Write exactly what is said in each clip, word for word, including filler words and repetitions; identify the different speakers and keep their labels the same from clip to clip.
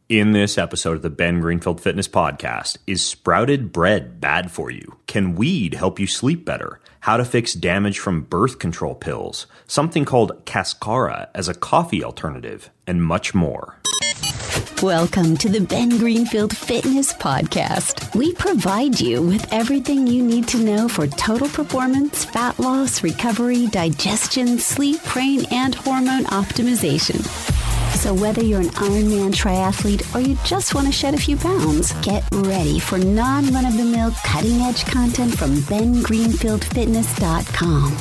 Speaker 1: In this episode of the Ben Greenfield Fitness Podcast, is sprouted bread bad for you? Can weed help you sleep better? How to fix damage from birth control pills? Something called Cascara as a coffee alternative, and much more.
Speaker 2: Welcome to the Ben Greenfield Fitness Podcast. We provide you with everything you need to know for total performance, fat loss, recovery, digestion, sleep, brain, and hormone optimization. So whether you're an Ironman triathlete or you just want to shed a few pounds, get ready for non-run-of-the-mill cutting-edge content from ben greenfield fitness dot com.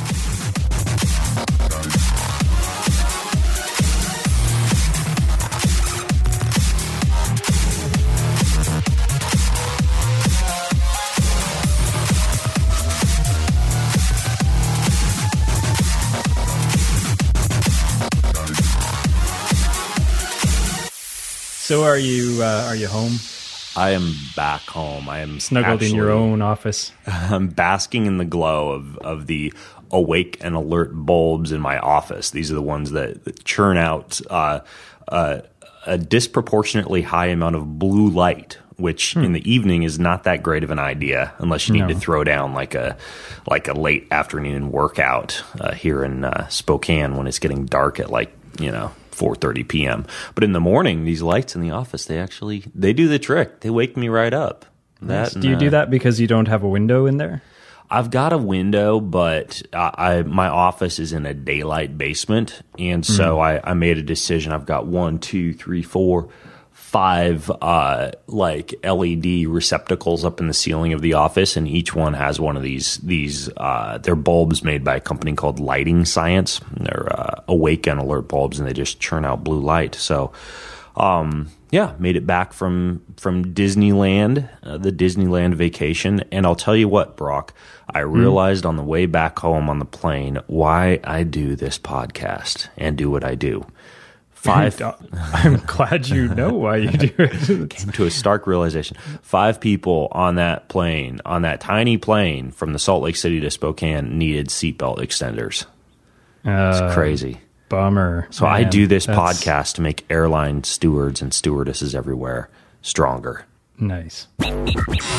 Speaker 3: So are you uh, are you home?
Speaker 1: I am back home. I am
Speaker 3: snuggled
Speaker 1: actually,
Speaker 3: in your own office.
Speaker 1: I'm basking in the glow of, of the awake and alert bulbs in my office. These are the ones that, that churn out uh, uh, a disproportionately high amount of blue light, which hmm. in the evening is not that great of an idea unless you need
Speaker 3: no.
Speaker 1: to throw down like a like a late afternoon workout uh, here in uh, Spokane when it's getting dark at like, you know, four thirty p.m. But in the morning, these lights in the office, they actually, they do the trick. They wake me right up.
Speaker 3: That, do you and, uh, do that because you don't have a window in there?
Speaker 1: I've got a window, but I, I my office is in a daylight basement. And so mm. I, I made a decision. I've got one, two, three, four, five uh, like L E D receptacles up in the ceiling of the office, and each one has one of these. These uh, they're bulbs made by a company called Lighting Science. They're uh, awake and alert bulbs, and they just churn out blue light. So, um, yeah, made it back from from Disneyland, uh, the Disneyland vacation, and I'll tell you what, Brock, I realized mm. on the way back home on the plane why I do this podcast and do what I do. Five.
Speaker 3: I'm glad you know why you do it.
Speaker 1: Came to a stark realization. Five people on that plane, on that tiny plane from the Salt Lake City to Spokane, needed seatbelt extenders.
Speaker 3: Uh,
Speaker 1: it's crazy.
Speaker 3: Bummer.
Speaker 1: So
Speaker 3: man,
Speaker 1: I do this
Speaker 3: that's...
Speaker 1: podcast to make airline stewards and stewardesses everywhere stronger.
Speaker 3: Nice.
Speaker 2: News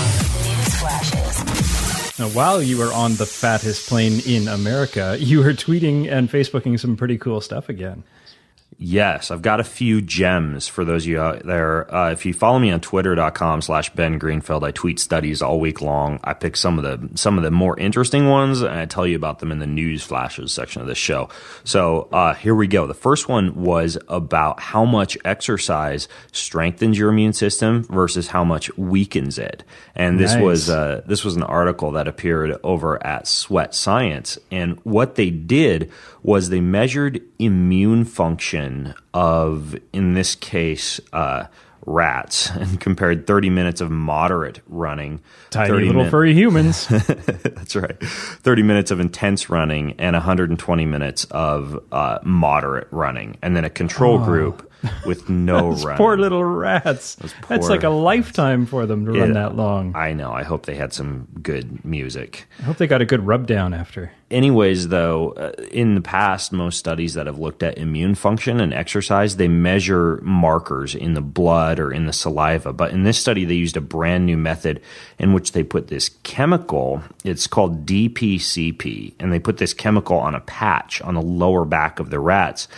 Speaker 2: flashes.
Speaker 3: Now, while you were on the fattest plane in America, you were tweeting and Facebooking some pretty cool stuff again.
Speaker 1: Yes, I've got a few gems for those of you out there. Uh, if you follow me on twitter.com slash Ben Greenfield, I tweet studies all week long. I pick some of the some of the more interesting ones, and I tell you about them in the news flashes section of this show. So uh, here we go. The first one was about how much exercise strengthens your immune system versus how much weakens it. And this
Speaker 3: nice.
Speaker 1: was uh, this was an article that appeared over at Sweat Science. And what they did was they measured immune function of, in this case, uh, rats, and compared thirty minutes of moderate running.
Speaker 3: Tiny little min- furry humans.
Speaker 1: That's right. thirty minutes of intense running and one hundred twenty minutes of uh, moderate running. And then a control oh. group with no
Speaker 3: Those
Speaker 1: running.
Speaker 3: Poor little rats.
Speaker 1: Poor,
Speaker 3: That's like a lifetime for them to
Speaker 1: it,
Speaker 3: run that long.
Speaker 1: I know. I hope they had some good music.
Speaker 3: I hope they got a good rub down after.
Speaker 1: Anyways, though, uh, in the past, most studies that have looked at immune function and exercise, they measure markers in the blood or in the saliva. But in this study, they used a brand new method in which they put this chemical, it's called D P C P, and they put this chemical on a patch on the lower back of the rats.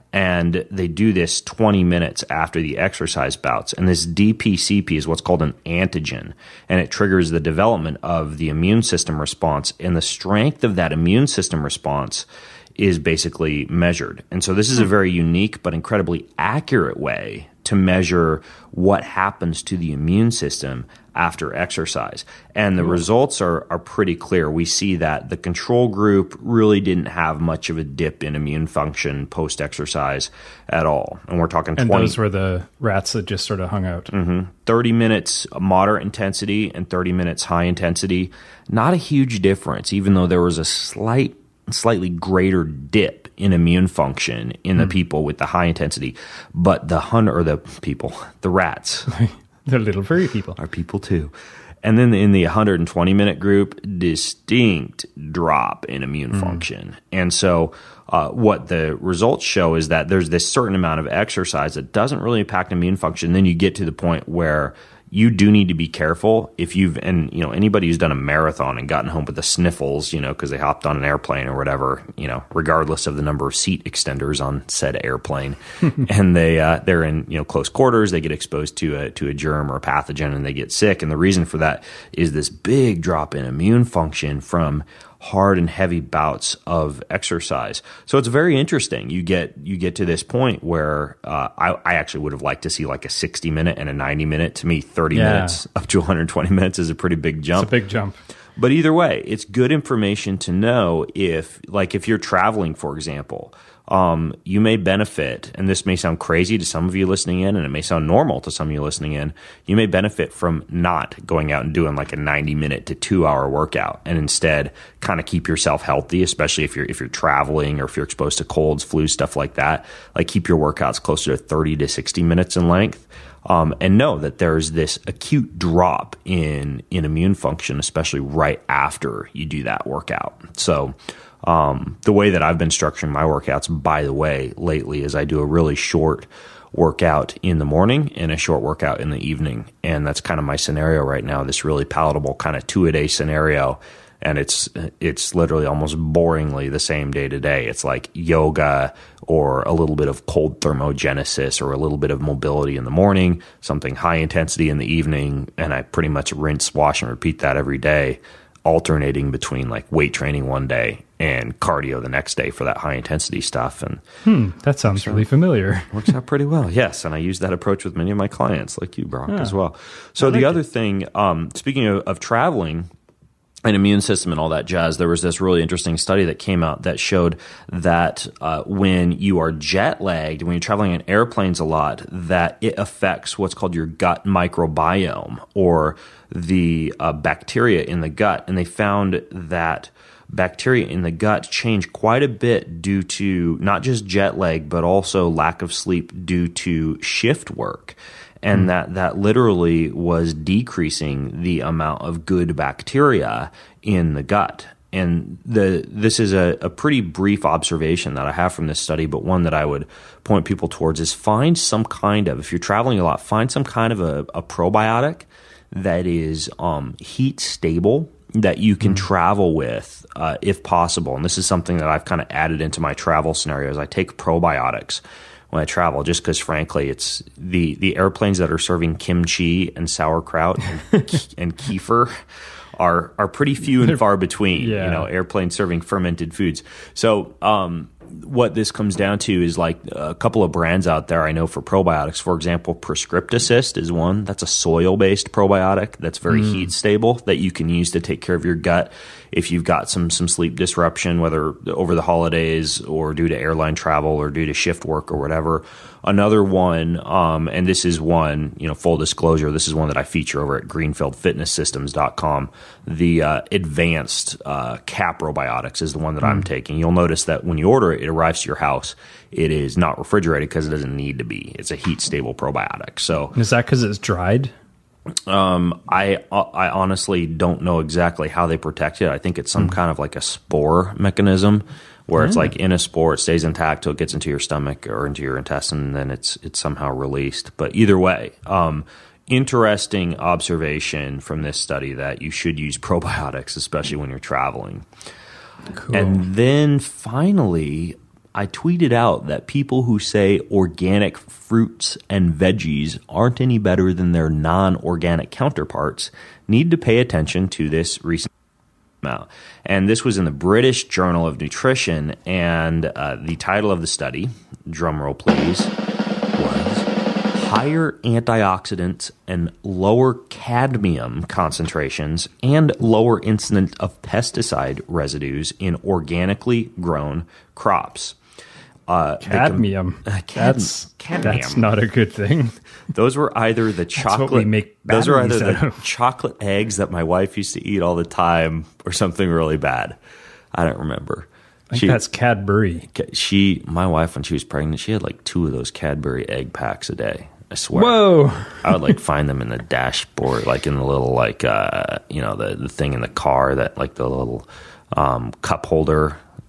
Speaker 1: And they do this twenty minutes after the exercise bouts. And this D P C P is what's called an antigen. And it triggers the development of the immune system response. And the strength of that immune system response is basically measured. And so this is a very unique but incredibly accurate way to measure what happens to the immune system after exercise. And the results are, are pretty clear. We see that the control group really didn't have much of a dip in immune function post-exercise at all. And we're talking
Speaker 3: and
Speaker 1: twenty.
Speaker 3: And those were the rats that just sort of hung out.
Speaker 1: Mm-hmm. thirty minutes moderate intensity and thirty minutes high intensity. Not a huge difference, even though there was a slight slightly greater dip in immune function in the mm. people with the high intensity, but the hunter or the people, the rats,
Speaker 3: the little furry people
Speaker 1: are people too. And then in the one hundred twenty minute group, distinct drop in immune mm. function. And so uh, what the results show is that there's this certain amount of exercise that doesn't really impact immune function. Then you get to the point where you do need to be careful if you've, and you know, anybody who's done a marathon and gotten home with the sniffles, you know, because they hopped on an airplane or whatever, you know, regardless of the number of seat extenders on said airplane, and they uh, they're in, you know, close quarters, they get exposed to a to a germ or a pathogen and they get sick, and the reason for that is this big drop in immune function from hard and heavy bouts of exercise. So it's very interesting. You get you get to this point where uh, I, I actually would have liked to see like a sixty minute and a ninety minute. To me, thirty
Speaker 3: yeah.
Speaker 1: minutes up to one hundred twenty minutes is a pretty big jump.
Speaker 3: It's a big jump.
Speaker 1: But either way, it's good information to know if, like, if you're traveling, for example, um, you may benefit, and this may sound crazy to some of you listening in, and it may sound normal to some of you listening in, you may benefit from not going out and doing like a ninety minute to two hour workout, and instead kind of keep yourself healthy, especially if you're if you're traveling or if you're exposed to colds, flu, stuff like that. Like, keep your workouts closer to thirty to sixty minutes in length. Um, and know that there's this acute drop in in immune function, especially right after you do that workout. So um, the way that I've been structuring my workouts, by the way, lately is I do a really short workout in the morning and a short workout in the evening. And that's kind of my scenario right now, this really palatable kind of two-a-day scenario. And it's it's literally almost boringly the same day to day. It's like yoga or a little bit of cold thermogenesis or a little bit of mobility in the morning, something high intensity in the evening, and I pretty much rinse, wash, and repeat that every day, alternating between like weight training one day and cardio the next day for that high intensity stuff. And
Speaker 3: hmm, that sounds really familiar.
Speaker 1: Works out pretty well. Yes, and I use that approach with many of my clients, like you, Brock, yeah. as well. So
Speaker 3: like
Speaker 1: the other
Speaker 3: it.
Speaker 1: thing, um, speaking of, of traveling, an immune system and all that jazz, there was this really interesting study that came out that showed that uh, when you are jet lagged, when you're traveling in airplanes a lot, that it affects what's called your gut microbiome, or the uh, bacteria in the gut. And they found that bacteria in the gut change quite a bit due to not just jet lag, but also lack of sleep due to shift work. And mm. that, that literally was decreasing the amount of good bacteria in the gut. And the this is a, a pretty brief observation that I have from this study, but one that I would point people towards is find some kind of, if you're traveling a lot, find some kind of a, a probiotic that is um, heat stable, that you can mm. travel with uh, if possible. And this is something that I've kind of added into my travel scenarios. I take probiotics when I travel, just because, frankly, it's the, the airplanes that are serving kimchi and sauerkraut and, and kefir are are pretty few and far between.
Speaker 3: Yeah.
Speaker 1: You know, airplanes serving fermented foods. So um, what this comes down to is like a couple of brands out there I know for probiotics. For example, Prescript Assist is one. That's a soil-based probiotic that's very mm. heat stable that you can use to take care of your gut if you've got some some sleep disruption, whether over the holidays or due to airline travel or due to shift work or whatever. Another one, um, and this is one, you know, full disclosure, this is one that I feature over at greenfield fitness systems dot com. The uh, advanced uh, Caprobiotics is the one that mm. I'm taking. You'll notice that when you order it, it arrives to your house. It is not refrigerated because it doesn't need to be. It's a heat-stable probiotic. So
Speaker 3: is that because it's dried?
Speaker 1: Um, I I honestly don't know exactly how they protect it. I think it's some mm. kind of like a spore mechanism where mm. it's like in a spore, it stays intact till it gets into your stomach or into your intestine, and then it's it's somehow released. But either way, um, interesting observation from this study that you should use probiotics, especially when you're traveling.
Speaker 3: Cool.
Speaker 1: And then finally, I tweeted out that people who say organic fruits and veggies aren't any better than their non-organic counterparts need to pay attention to this recent out. And this was in the British Journal of Nutrition, and uh, the title of the study, drumroll please, was Higher Antioxidants and Lower Cadmium Concentrations and Lower Incidence of Pesticide Residues in Organically Grown Crops. Uh,
Speaker 3: cadmium.
Speaker 1: Com- uh, cad-
Speaker 3: that's,
Speaker 1: cadmium.
Speaker 3: That's not a good thing.
Speaker 1: Those were either the chocolate.
Speaker 3: We make
Speaker 1: those are either the
Speaker 3: of.
Speaker 1: chocolate eggs that my wife used to eat all the time, or something really bad. I don't remember.
Speaker 3: I think she, that's Cadbury.
Speaker 1: She, my wife, when she was pregnant, she had like two of those Cadbury egg packs a day. I swear.
Speaker 3: Whoa!
Speaker 1: I would like find them in the dashboard, like in the little like uh, you know the the thing in the car that like the little um, cup holder.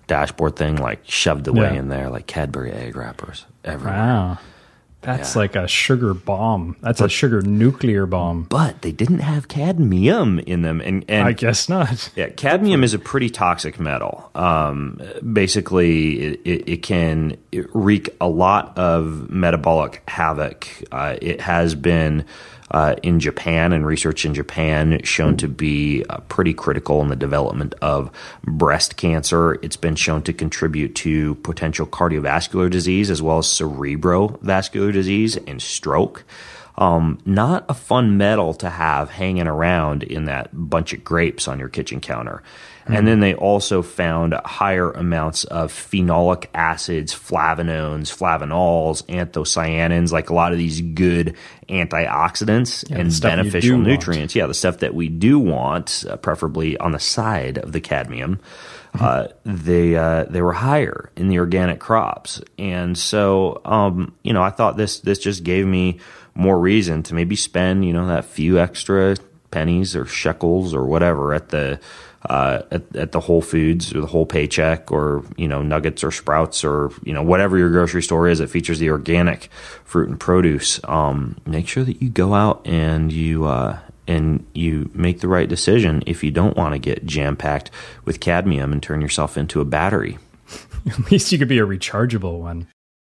Speaker 1: dashboard thing, like shoved away
Speaker 3: Yeah.
Speaker 1: in there, like Cadbury egg wrappers everywhere.
Speaker 3: Wow. That's
Speaker 1: Yeah.
Speaker 3: like a sugar bomb. That's a sugar nuclear bomb.
Speaker 1: But they didn't have cadmium in them. And, and
Speaker 3: I guess not.
Speaker 1: yeah, cadmium is a pretty toxic metal. Um, basically, it, it, it can wreak a lot of metabolic havoc. Uh, it has been uh, in Japan, and research in Japan shown to be uh, pretty critical in the development of breast cancer. It's been shown to contribute to potential cardiovascular disease as well as cerebrovascular disease and stroke. Um, not a fun metal to have hanging around in that bunch of grapes on your kitchen counter. Mm. And then they also found higher amounts of phenolic acids, flavanones, flavanols, anthocyanins, like a lot of these good antioxidants
Speaker 3: yeah,
Speaker 1: and beneficial nutrients. Want. Yeah, the stuff that we do want, uh, preferably on the side of the cadmium. Uh, they uh, they were higher in the organic crops. And so, um, you know, I thought this this just gave me more reason to maybe spend, you know, that few extra pennies or shekels or whatever at the uh, at, at the Whole Foods or the Whole Paycheck or, you know, Nuggets or Sprouts or, you know, whatever your grocery store is that features the organic fruit and produce. Um, make sure that you go out and you uh, and you make the right decision if you don't want to get jam-packed with cadmium and turn yourself into a battery.
Speaker 3: At least you could be a rechargeable one.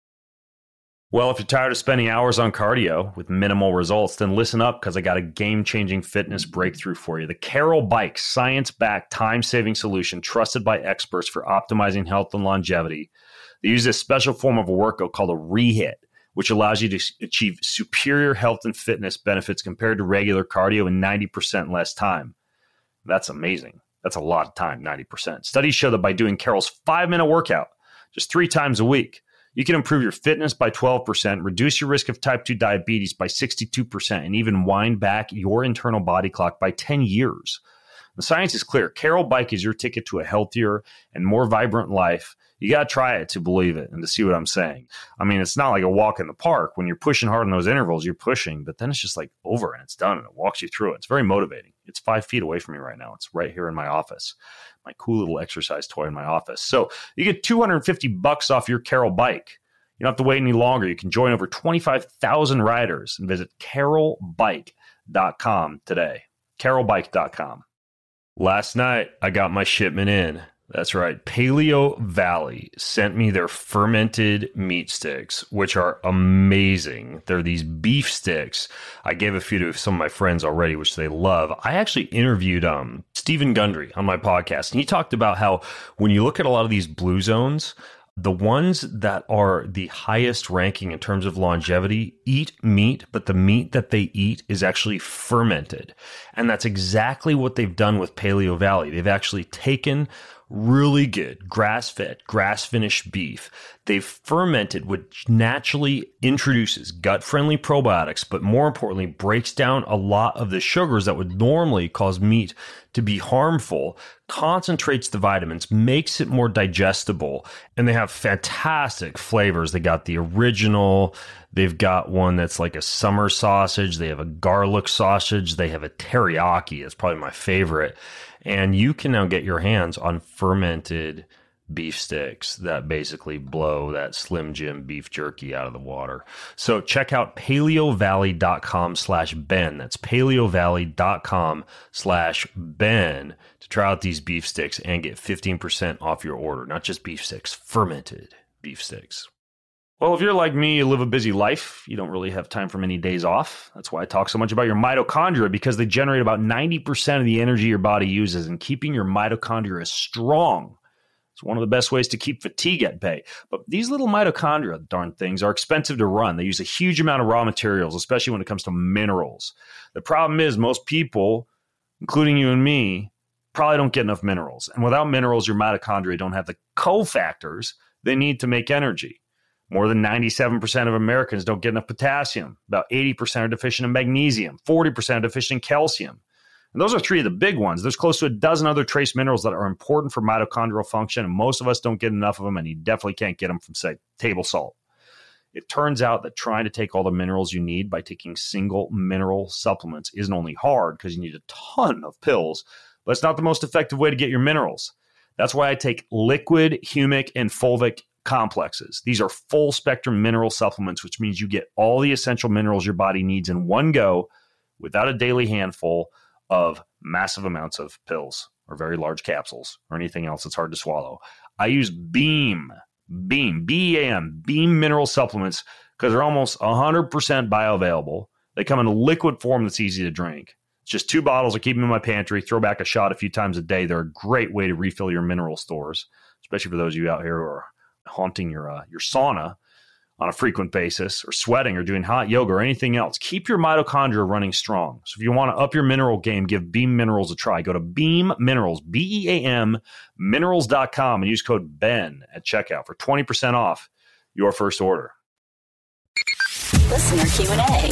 Speaker 4: Well, if you're tired of spending hours on cardio with minimal results, then listen up because I got a game-changing fitness breakthrough for you. The Carol Bike, science-backed, time-saving solution trusted by experts for optimizing health and longevity. They use this special form of a workout called a rehit, which allows you to achieve superior health and fitness benefits compared to regular cardio in ninety percent less time. That's amazing. That's a lot of time, ninety percent. Studies show that by doing Carol's five-minute workout just three times a week, you can improve your fitness by twelve percent, reduce your risk of type two diabetes by sixty-two percent, and even wind back your internal body clock by ten years. The science is clear. Carol Bike is your ticket to a healthier and more vibrant life. You got to try it to believe it and to see what I'm saying. I mean, it's not like a walk in the park. When you're pushing hard in those intervals, you're pushing, but then it's just like over and it's done and it walks you through it. It's very motivating. It's five feet away from me right now. It's right here in my office, my cool little exercise toy in my office. So you get two hundred fifty bucks off your Carol Bike. You don't have to wait any longer. You can join over twenty-five thousand riders and visit carol bike dot com today. carol bike dot com. Last night, I got my shipment in. That's right. Paleo Valley sent me their fermented meat sticks, which are amazing. They're these beef sticks. I gave a few to some of my friends already, which they love. I actually interviewed um, Stephen Gundry on my podcast, and he talked about how when you look at a lot of these blue zones, the ones that are the highest ranking in terms of longevity eat meat, but the meat that they eat is actually fermented. And that's exactly what they've done with Paleo Valley. They've actually taken really good grass-fed, grass-finished beef. They've fermented, which naturally introduces gut-friendly probiotics, but more importantly, breaks down a lot of the sugars that would normally cause meat to be harmful, concentrates the vitamins, makes it more digestible, and they have fantastic flavors. They got the original, they've got one that's like a summer sausage, they have a garlic sausage, they have a teriyaki, it's probably my favorite. And you can now get your hands on fermented beef sticks that basically blow that Slim Jim beef jerky out of the water. So check out paleovalley.com slash Ben. That's paleovalley.com slash Ben to try out these beef sticks and get fifteen percent off your order. Not just beef sticks, fermented beef sticks. Well, if you're like me, you live a busy life. You don't really have time for many days off. That's why I talk so much about your mitochondria, because they generate about ninety percent of the energy your body uses, and keeping your mitochondria strong is one of the best ways to keep fatigue at bay. But these little mitochondria, darn things, are expensive to run. They use a huge amount of raw materials, especially when it comes to minerals. The problem is most people, including you and me, probably don't get enough minerals. And without minerals, your mitochondria don't have the cofactors they need to make energy. More than ninety-seven percent of Americans don't get enough potassium. About eighty percent are deficient in magnesium. forty percent are deficient in calcium. And those are three of the big ones. There's close to a dozen other trace minerals that are important for mitochondrial function, and most of us don't get enough of them, and you definitely can't get them from, say, table salt. It turns out that trying to take all the minerals you need by taking single mineral supplements isn't only hard because you need a ton of pills, but it's not the most effective way to get your minerals. That's why I take liquid, humic, and fulvic complexes. These are full spectrum mineral supplements, which means you get all the essential minerals your body needs in one go without a daily handful of massive amounts of pills or very large capsules or anything else that's hard to swallow. I use Beam, Beam, B E A M, Beam mineral supplements because they're almost one hundred percent bioavailable. They come in a liquid form that's easy to drink. It's just two bottles. I keep them in my pantry, throw back a shot a few times a day. They're a great way to refill your mineral stores, especially for those of you out here who are haunting your uh, your sauna on a frequent basis or sweating or doing hot yoga or anything else. Keep your mitochondria running strong. So if you want to up your mineral game, give Beam Minerals a try. Go to Beam Minerals, B E A M, minerals dot com and use code BEN at checkout for twenty percent off your first order.
Speaker 2: Listener Q and A.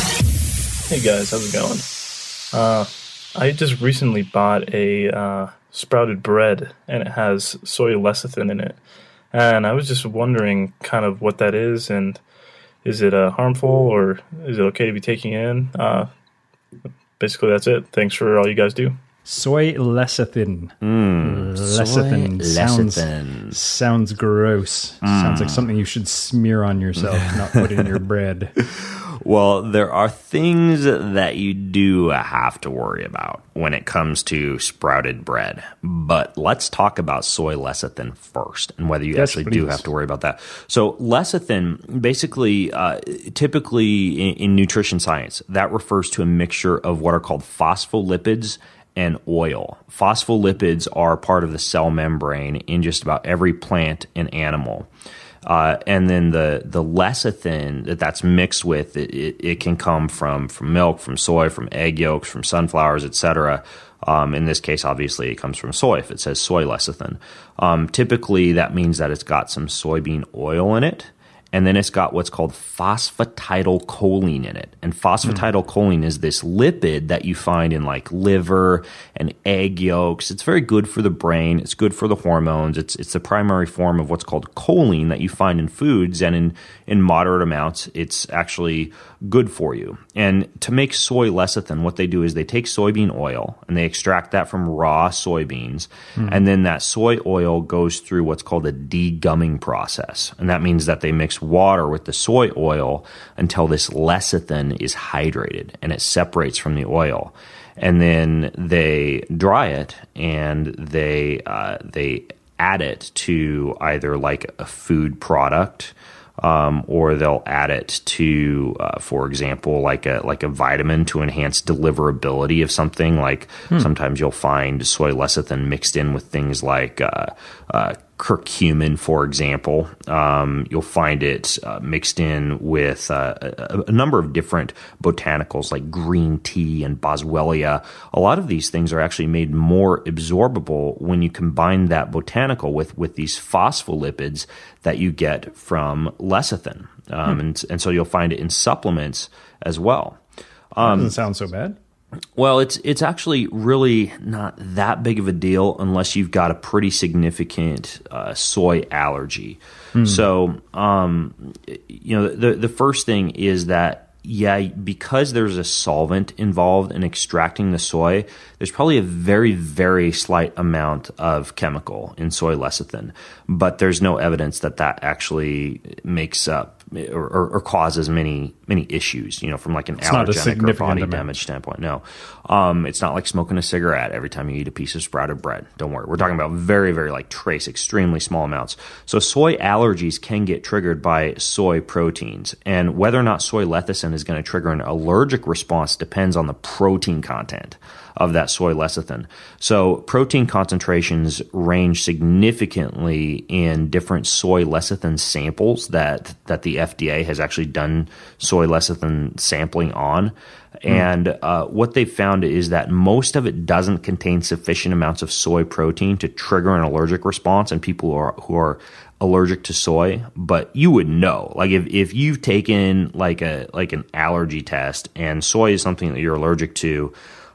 Speaker 5: Hey guys, how's it going? Uh, I just recently bought a uh, sprouted bread and it has soy lecithin in it. And I was just wondering kind of what that is, and is it uh, harmful, or is it okay to be taking in? Uh, basically, that's it. Thanks for all you guys do.
Speaker 3: Soy lecithin.
Speaker 1: Mm,
Speaker 3: lecithin.
Speaker 1: soy
Speaker 3: sounds,
Speaker 1: lecithin.
Speaker 3: Sounds gross. Mm. Sounds like something you should smear on yourself, not put in your bread.
Speaker 1: Well, there are things that you do have to worry about when it comes to sprouted bread. But let's talk about soy lecithin first and whether you
Speaker 3: yes,
Speaker 1: actually
Speaker 3: please.
Speaker 1: do have to worry about that. So lecithin, basically, uh, typically in, in nutrition science, that refers to a mixture of what are called phospholipids and oil. Phospholipids are part of the cell membrane in just about every plant and animal. Uh, and then the the lecithin that that's mixed with, it, it, it can come from, from milk, from soy, from egg yolks, from sunflowers, et cetera. Um, in this case, obviously, it comes from soy if it says soy lecithin. Um, typically, that means that it's got some soybean oil in it. And then it's got what's called phosphatidylcholine in it. And phosphatidylcholine mm. is this lipid that you find in like liver and egg yolks. It's very good for the brain. It's good for the hormones. It's it's the primary form of what's called choline that you find in foods. And in, in moderate amounts, it's actually good for you. And to make soy lecithin, what they do is they take soybean oil and they extract that from raw soybeans. Mm. And then that soy oil goes through what's called a degumming process. And that means that they mix water with the soy oil until this lecithin is hydrated and it separates from the oil. And then they dry it and they uh, they add it to either like a food product, um, or they'll add it to, uh, for example, like a like a vitamin to enhance deliverability of something. Like hmm. sometimes you'll find soy lecithin mixed in with things like uh, uh, curcumin, for example. Um, you'll find it uh, mixed in with uh, a, a number of different botanicals like green tea and boswellia. A lot of these things are actually made more absorbable when you combine that botanical with, with these phospholipids that you get from lecithin. Um, hmm. and, and so you'll find it in supplements as well.
Speaker 3: Um, that doesn't sound so bad.
Speaker 1: Well, it's it's actually really not that big of a deal unless you've got a pretty significant uh, soy allergy. Mm. So, um, you know, the the first thing is that, yeah, because there's a solvent involved in extracting the soy, there's probably a very, very slight amount of chemical in soy lecithin, but there's no evidence that that actually makes up or, or, or causes many many issues, you know, from like an
Speaker 3: it's
Speaker 1: allergenic or body
Speaker 3: amount.
Speaker 1: damage standpoint. No, um, it's not like smoking a cigarette every time you eat a piece of sprouted bread. Don't worry. We're talking about very, very like trace, extremely small amounts. So soy allergies can get triggered by soy proteins, and whether or not soy lecithin is going to trigger an allergic response depends on the protein content of that soy lecithin. So protein concentrations range significantly in different soy lecithin samples that, that the F D A has actually done soy lecithin sampling on. Mm. And uh, what they've found is that most of it doesn't contain sufficient amounts of soy protein to trigger an allergic response in people who are, who are allergic to soy. But you would know, like if, if you've taken like a like an allergy test and soy is something that you're allergic to,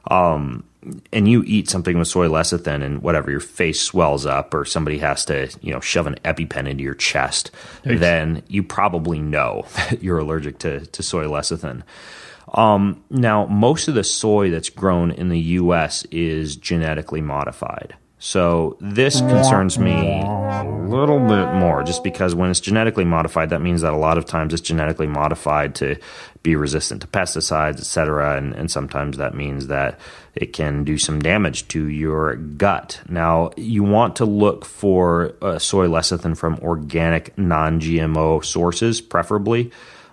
Speaker 1: Um, and you eat something with soy lecithin and whatever, your face swells up or somebody has to, you know, shove an EpiPen into your chest, Thanks. Then you probably know that you're allergic to, to soy lecithin. Um, now, most of the soy that's grown in the U S is genetically modified. So this concerns me a little bit more, just because when it's genetically modified, that means that a lot of times it's genetically modified to be resistant to pesticides, et cetera, and, and sometimes that means that it can do some damage to your gut. Now, you want to look for uh, soy lecithin from organic, non-G M O sources, preferably.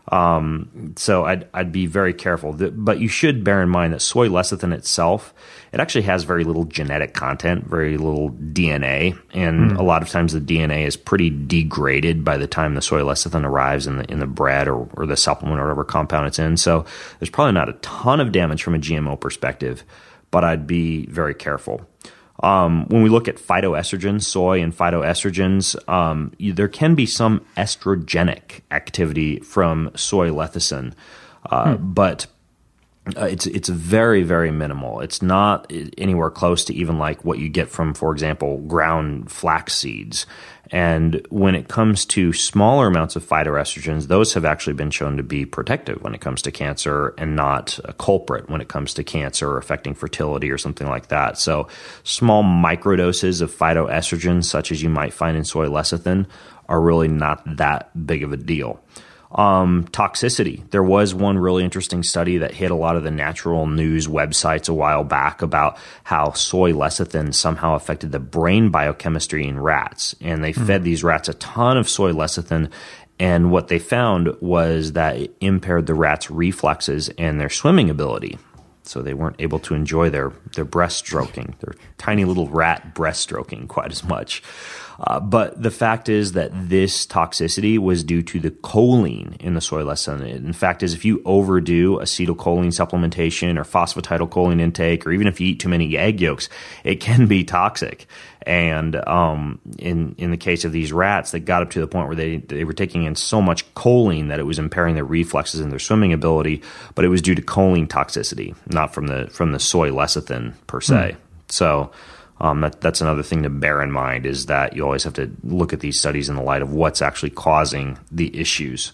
Speaker 1: Um, so I'd, I'd be very careful, but you should bear in mind that soy lecithin itself, it actually has very little genetic content, very little D N A. And mm. a lot of times the D N A is pretty degraded by the time the soy lecithin arrives in the, in the bread or, or the supplement or whatever compound it's in. So there's probably not a ton of damage from a G M O perspective, but I'd be very careful. Um, when we look at phytoestrogens, soy and phytoestrogens, um, there can be some estrogenic activity from soy lecithin, uh, hmm. but uh, it's it's very, very minimal. It's not anywhere close to even like what you get from, for example, ground flax seeds. And when it comes to smaller amounts of phytoestrogens, those have actually been shown to be protective when it comes to cancer and not a culprit when it comes to cancer affecting fertility or something like that. So small microdoses of phytoestrogens, such as you might find in soy lecithin, are really not that big of a deal. Um, toxicity. There was one really interesting study that hit a lot of the natural news websites a while back about how soy lecithin somehow affected the brain biochemistry in rats. And they mm. fed these rats a ton of soy lecithin. And what they found was that it impaired the rats' reflexes and their swimming ability. So they weren't able to enjoy their, their breaststroking, their tiny little rat breaststroking quite as much. Uh, but the fact is that this toxicity was due to the choline in the soy lecithin. In fact, is if you overdo acetylcholine supplementation or phosphatidylcholine intake, or even if you eat too many egg yolks, it can be toxic. And um, in in the case of these rats, that got up to the point where they they were taking in so much choline that it was impairing their reflexes and their swimming ability. But it was due to choline toxicity, not from the from the soy lecithin per se. Mm. So. Um, that, that's another thing to bear in mind, is that you always have to look at these studies in the light of what's actually causing the issues.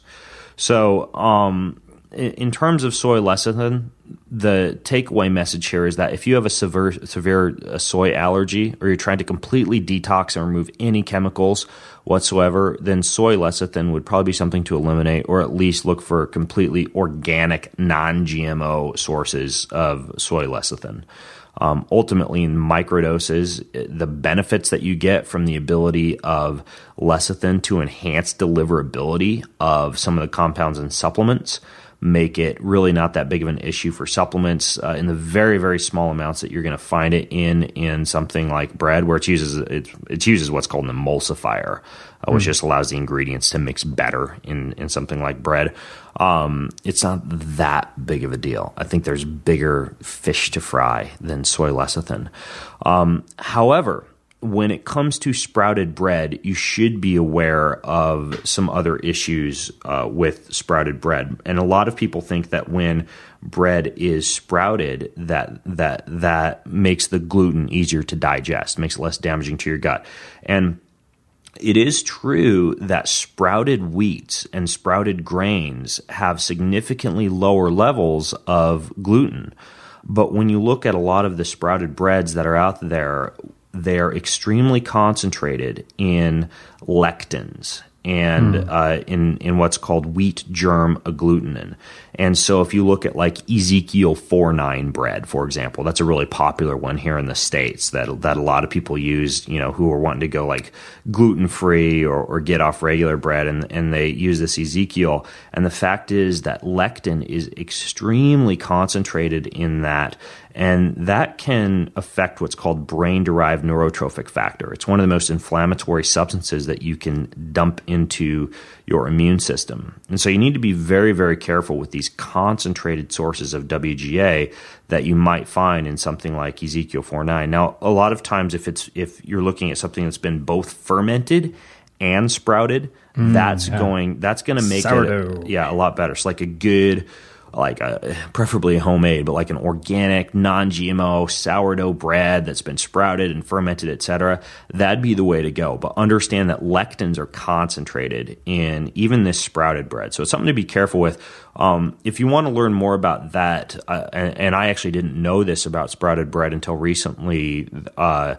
Speaker 1: So um, in, in terms of soy lecithin, the takeaway message here is that if you have a severe, severe uh, soy allergy, or you're trying to completely detox and remove any chemicals whatsoever, then soy lecithin would probably be something to eliminate, or at least look for completely organic, non-G M O sources of soy lecithin. Um, ultimately, in microdoses, the benefits that you get from the ability of lecithin to enhance deliverability of some of the compounds in supplements make it really not that big of an issue for supplements uh, in the very, very small amounts that you're going to find it in in something like bread, where it uses it, it uses what's called an emulsifier, uh, which mm. just allows the ingredients to mix better in, in something like bread. Um, it's not that big of a deal. I think there's bigger fish to fry than soy lecithin. Um, however, when it comes to sprouted bread, you should be aware of some other issues uh, with sprouted bread. And a lot of people think that when bread is sprouted, that that that makes the gluten easier to digest, makes it less damaging to your gut. And it is true that sprouted wheats and sprouted grains have significantly lower levels of gluten. But when you look at a lot of the sprouted breads that are out there, they're extremely concentrated in lectins and mm. uh, in in what's called wheat germ agglutinin. And so if you look at like Ezekiel four nine bread, for example, that's a really popular one here in the States that that a lot of people use, you know, who are wanting to go like gluten-free or, or get off regular bread, and, and they use this Ezekiel. And the fact is that lectin is extremely concentrated in that, and that can affect what's called brain-derived neurotrophic factor. It's one of the most inflammatory substances that you can dump into your immune system. And so you need to be very, very careful with these concentrated sources of W G A that you might find in something like Ezekiel four nine. Now, a lot of times if it's if you're looking at something that's been both fermented and sprouted, mm, that's yeah. going that's going to make Sourdough. it yeah, a lot better. So like a good like a, preferably homemade, but like an organic, non-G M O sourdough bread that's been sprouted and fermented, et cetera, that'd be the way to go. But understand that lectins are concentrated in even this sprouted bread. So it's something to be careful with. Um, if you want to learn more about that, uh, and, and I actually didn't know this about sprouted bread until recently, uh,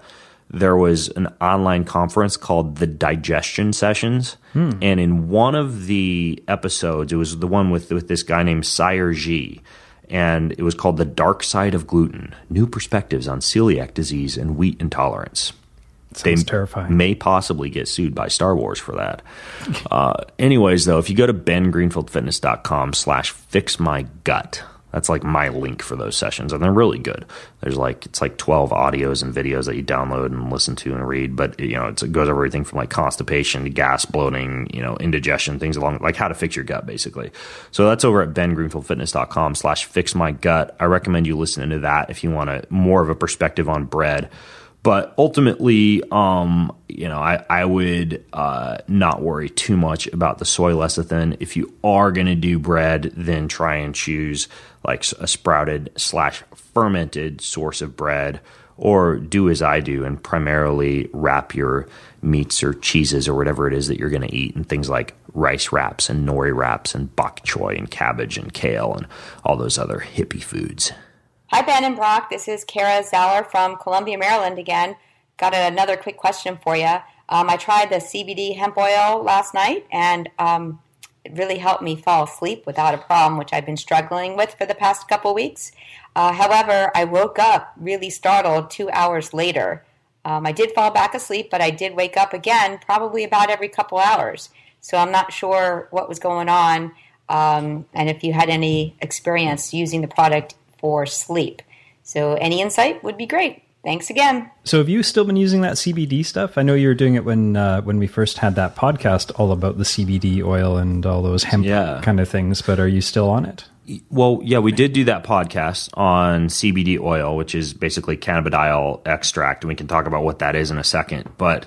Speaker 1: there was an online conference called the Digestion Sessions. Hmm. And in one of the episodes, it was the one with, with this guy named Sire G. And it was called The Dark Side of Gluten, New Perspectives on Celiac Disease and Wheat Intolerance.
Speaker 3: Sounds
Speaker 1: they
Speaker 3: terrifying.
Speaker 1: May possibly get sued by Star Wars for that. uh, anyways, though, if you go to bengreenfieldfitness.com slash fix my gut, that's like my link for those sessions, and they're really good. There's like it's like twelve audios and videos that you download and listen to and read, but you know it's, it goes over everything from like constipation to gas, bloating, you know, indigestion, things along like how to fix your gut, basically. So that's over at bengreenfieldfitness.com slash fix my gut. I recommend you listening to that if you want a more of a perspective on bread. But ultimately, um, you know, I, I would uh, not worry too much about the soy lecithin. If you are going to do bread, then try and choose like a sprouted slash fermented source of bread, or do as I do and primarily wrap your meats or cheeses or whatever it is that you're going to eat in things like rice wraps and nori wraps and bok choy and cabbage and kale and all those other hippie foods.
Speaker 6: Hi, Ben and Brock. This is Kara Zeller from Columbia, Maryland again. Got another quick question for you. Um, I tried the C B D hemp oil last night, and um, it really helped me fall asleep without a problem, which I've been struggling with for the past couple weeks. Uh, however, I woke up really startled two hours later. Um, I did fall back asleep, but I did wake up again probably about every couple hours. So I'm not sure what was going on, um, and if you had any experience using the product for sleep. So any insight would be great. Thanks again.
Speaker 3: So have you still been using that C B D stuff? I know you were doing it when uh, when we first had that podcast all about the C B D oil and all those hemp yeah. kind of things, but are you still on it?
Speaker 1: Well, yeah, we did do that podcast on C B D oil, which is basically cannabidiol extract, and we can talk about what that is in a second. But,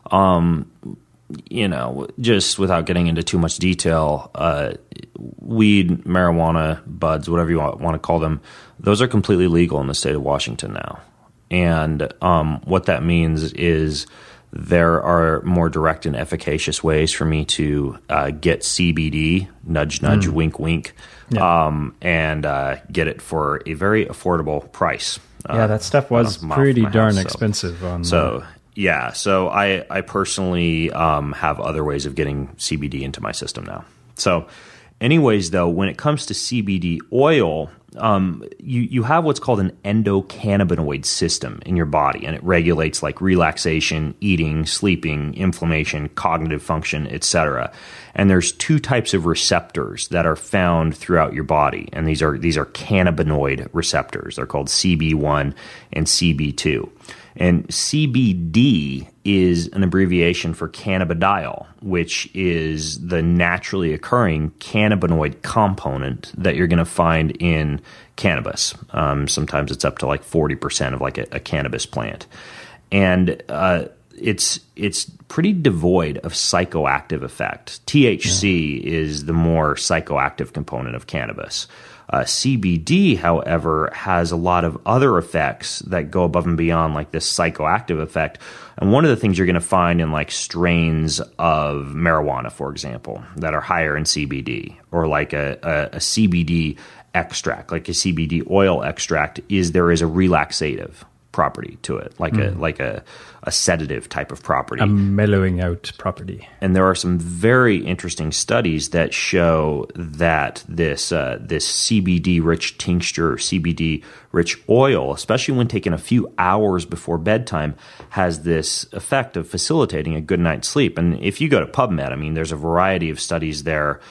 Speaker 1: um, you know, just without getting into too much detail, uh, weed, marijuana, buds, whatever you want, want to call them, those are completely legal in the state of Washington now. And um, what that means is there are more direct and efficacious ways for me to uh, get C B D, nudge, nudge, mm. wink, wink, yeah. um, and uh, get it for a very affordable price.
Speaker 3: Yeah, uh, that stuff was pretty darn house, expensive.
Speaker 1: So,
Speaker 3: on
Speaker 1: so yeah, so I, I personally um, have other ways of getting C B D into my system now. So anyways, though, when it comes to C B D oil, um, you, you have what's called an endocannabinoid system in your body, and it regulates like relaxation, eating, sleeping, inflammation, cognitive function, et cetera. And there's two types of receptors that are found throughout your body, and these are these are cannabinoid receptors. They're called C B one and C B two. And C B D is an abbreviation for cannabidiol, which is the naturally occurring cannabinoid component that you're going to find in cannabis. Um, sometimes it's up to like forty percent of like a, a cannabis plant. And uh, it's it's pretty devoid of psychoactive effect. T H C yeah. is the more psychoactive component of cannabis. Uh, C B D, however, has a lot of other effects that go above and beyond like this psychoactive effect. And one of the things you're going to find in like strains of marijuana, for example, that are higher in C B D, or like a, a, a C B D extract, like a C B D oil extract, is there is a relaxative property to it, like mm. a like a, a sedative type of property,
Speaker 3: a mellowing out property.
Speaker 1: And there are some very interesting studies that show that this uh, this C B D rich tincture, C B D rich oil, especially when taken a few hours before bedtime, has this effect of facilitating a good night's sleep. And if you go to PubMed, I mean, there's a variety of studies there,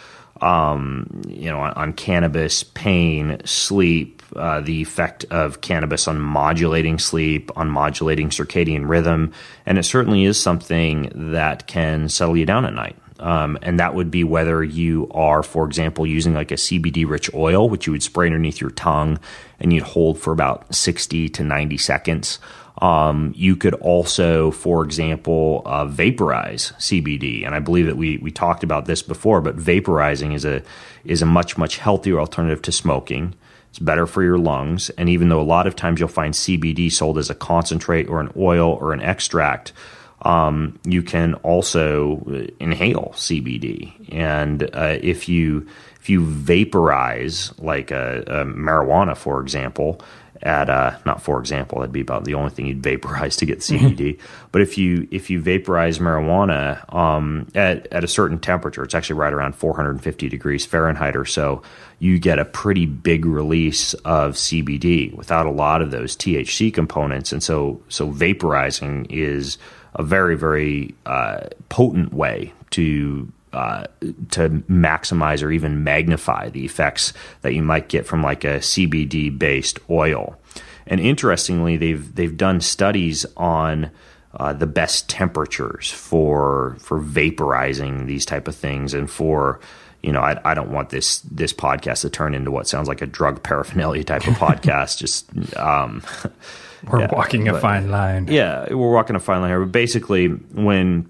Speaker 1: um, you know, on, on cannabis, pain, sleep. Uh, the effect of cannabis on modulating sleep, on modulating circadian rhythm, and it certainly is something that can settle you down at night. Um, and that would be whether you are, for example, using like a C B D-rich oil, which you would spray underneath your tongue and you'd hold for about sixty to ninety seconds. Um, you could also, for example, uh, vaporize C B D, and I believe that we we talked about this before. But vaporizing is a is a much much healthier alternative to smoking. It's better for your lungs, and even though a lot of times you'll find C B D sold as a concentrate or an oil or an extract, um, you can also inhale C B D. And uh, if you if if you vaporize like a, a marijuana, for example, at uh, not for example, that'd be about the only thing you'd vaporize to get C B D. But if you if you vaporize marijuana um, at at a certain temperature, it's actually right around four hundred fifty degrees Fahrenheit or so, you get a pretty big release of C B D without a lot of those T H C components. And so so vaporizing is a very very uh, potent way to Uh, to maximize or even magnify the effects that you might get from like a C B D based oil. And interestingly, they've they've done studies on uh, the best temperatures for for vaporizing these type of things, and for you know, I, I don't want this this podcast to turn into what sounds like a drug paraphernalia type of podcast. Just um,
Speaker 3: we're
Speaker 1: yeah,
Speaker 3: walking a
Speaker 1: but,
Speaker 3: fine line.
Speaker 1: Yeah, we're walking a fine line here. But basically, when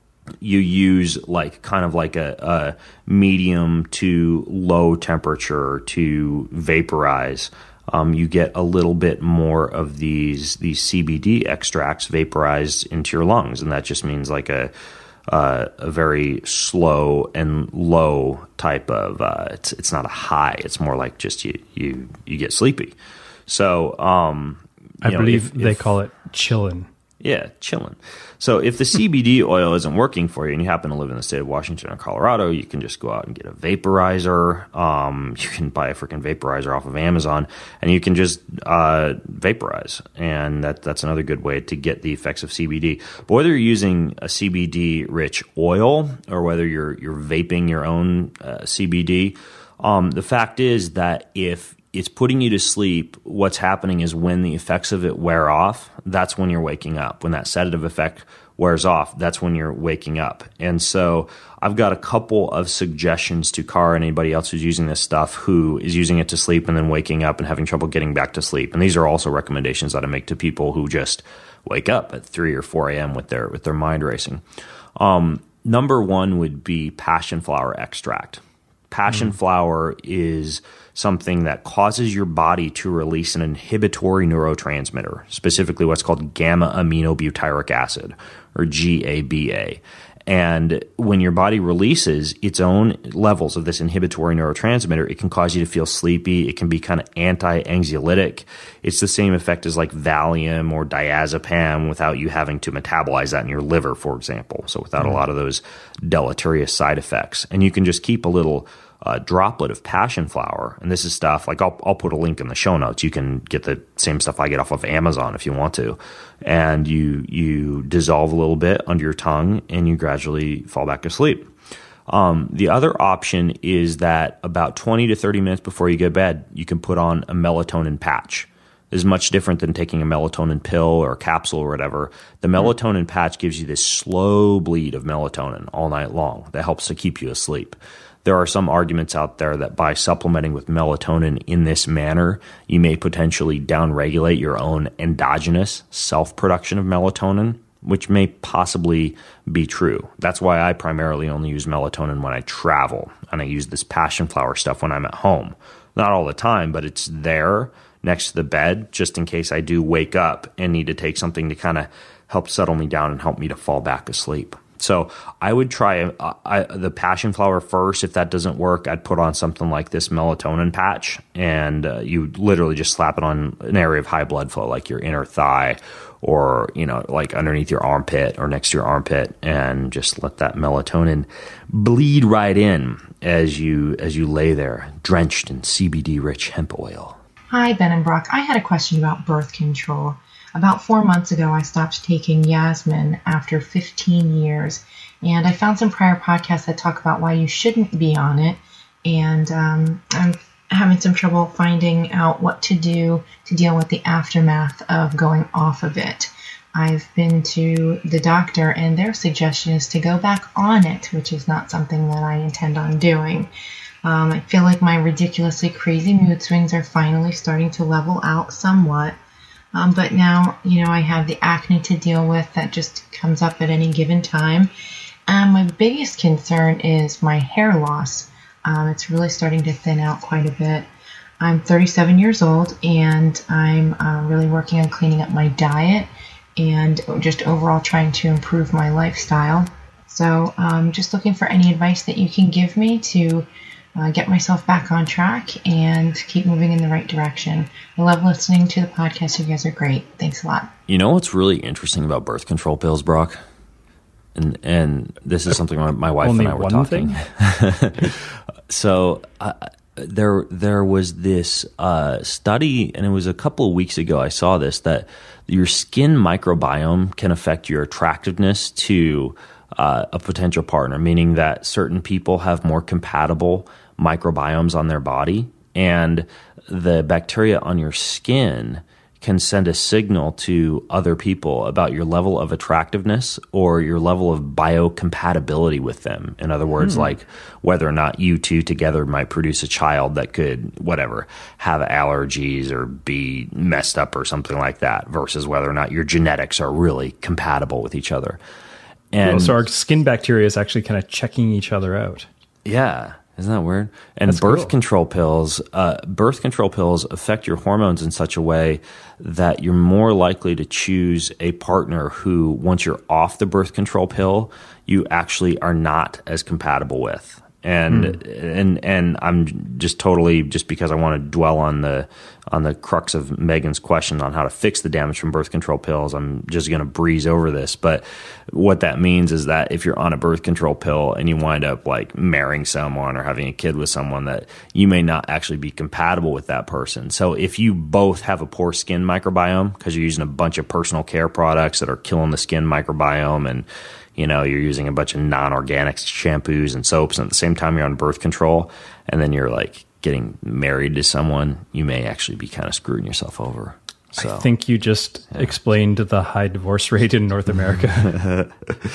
Speaker 1: you use like kind of like a, a medium to low temperature to vaporize, um, you get a little bit more of these these C B D extracts vaporized into your lungs, and that just means like a uh, a very slow and low type of. Uh, it's it's not a high; it's more like just you you you get sleepy. So um,
Speaker 3: I
Speaker 1: know,
Speaker 3: believe
Speaker 1: if,
Speaker 3: they
Speaker 1: if,
Speaker 3: call it chillin'.
Speaker 1: Yeah, chilling. So if the C B D oil isn't working for you and you happen to live in the state of Washington or Colorado, you can just go out and get a vaporizer. Um, you can buy a freaking vaporizer off of Amazon, and you can just uh, vaporize. And that that's another good way to get the effects of C B D. But whether you're using a C B D-rich oil or whether you're you're vaping your own uh, C B D, um, the fact is that if it's putting you to sleep, what's happening is when the effects of it wear off, that's when you're waking up. When that sedative effect wears off, that's when you're waking up. And so I've got a couple of suggestions to Cara and anybody else who's using this stuff who is using it to sleep and then waking up and having trouble getting back to sleep. And these are also recommendations that I make to people who just wake up at three or four a.m. with their with their mind racing. Um, number one would be passion flower extract. Passion mm. flower is something that causes your body to release an inhibitory neurotransmitter, specifically what's called gamma-aminobutyric acid, or G A B A. And when your body releases its own levels of this inhibitory neurotransmitter, it can cause you to feel sleepy. It can be kind of anti-anxiolytic. It's the same effect as like Valium or diazepam without you having to metabolize that in your liver, for example. So without mm-hmm. a lot of those deleterious side effects. And you can just keep a little uh, droplet of passion flower. And this is stuff like I'll, I'll put a link in the show notes. You can get the same stuff I get off of Amazon if you want to. And you, you dissolve a little bit under your tongue and you gradually fall back asleep. Um, the other option is that about twenty to thirty minutes before you go to bed, you can put on a melatonin patch. This is much different than taking a melatonin pill or a capsule or whatever. The melatonin patch gives you this slow bleed of melatonin all night long that helps to keep you asleep. There are some arguments out there that by supplementing with melatonin in this manner, you may potentially downregulate your own endogenous self-production of melatonin, which may possibly be true. That's why I primarily only use melatonin when I travel, and I use this passion flower stuff when I'm at home. Not all the time, but it's there next to the bed just in case I do wake up and need to take something to kind of help settle me down and help me to fall back asleep. So I would try uh, I, the passion flower first. If that doesn't work, I'd put on something like this melatonin patch, and uh, you literally just slap it on an area of high blood flow, like your inner thigh, or you know, like underneath your armpit or next to your armpit, and just let that melatonin bleed right in as you as you lay there, drenched in C B D-rich hemp oil.
Speaker 7: Hi, Ben and Brock. I had a question about birth control. About four months ago, I stopped taking Yasmin after fifteen years, and I found some prior podcasts that talk about why you shouldn't be on it, and um, I'm having some trouble finding out what to do to deal with the aftermath of going off of it. I've been to the doctor, and their suggestion is to go back on it, which is not something that I intend on doing. Um, I feel like my ridiculously crazy mood swings are finally starting to level out somewhat. Um, but now, you know, I have the acne to deal with that just comes up at any given time. And my biggest concern is my hair loss. Um, it's really starting to thin out quite a bit. I'm thirty-seven years old, and I'm uh, really working on cleaning up my diet and just overall trying to improve my lifestyle. So um, just looking for any advice that you can give me to uh, get myself back on track and keep moving in the right direction. I love listening to the podcast. You guys are great. Thanks a lot.
Speaker 1: You know what's really interesting about birth control pills, Brock? And and this is something my, my wife
Speaker 3: Only
Speaker 1: and I were
Speaker 3: one
Speaker 1: talking.
Speaker 3: thing?
Speaker 1: so uh, there there was this uh, study, and it was a couple of weeks ago I saw this, that your skin microbiome can affect your attractiveness to uh, a potential partner, meaning that certain people have more compatible microbiomes on their body, and the bacteria on your skin can send a signal to other people about your level of attractiveness or your level of biocompatibility with them. In other words, hmm. like whether or not you two together might produce a child that could, whatever, have allergies or be messed up or something like that, versus whether or not your genetics are really compatible with each other. And
Speaker 3: cool. So our skin bacteria is actually kind of checking each other out.
Speaker 1: Yeah. Isn't that weird? And
Speaker 3: That's
Speaker 1: birth
Speaker 3: cool.
Speaker 1: control pills, uh, birth control pills affect your hormones in such a way that you're more likely to choose a partner who, once you're off the birth control pill, you actually are not as compatible with. And mm. and and I'm just totally, just because I want to dwell on the on the crux of Megan's question on how to fix the damage from birth control pills, I'm just going to breeze over this. But what that means is that if you're on a birth control pill and you wind up like marrying someone or having a kid with someone, that you may not actually be compatible with that person. So if you both have a poor skin microbiome because you're using a bunch of personal care products that are killing the skin microbiome, and you know, you're using a bunch of non-organic shampoos and soaps, and at the same time you're on birth control, and then you're like getting married to someone, you may actually be kind of screwing yourself over. So,
Speaker 3: I think you just yeah. explained the high divorce rate in North America.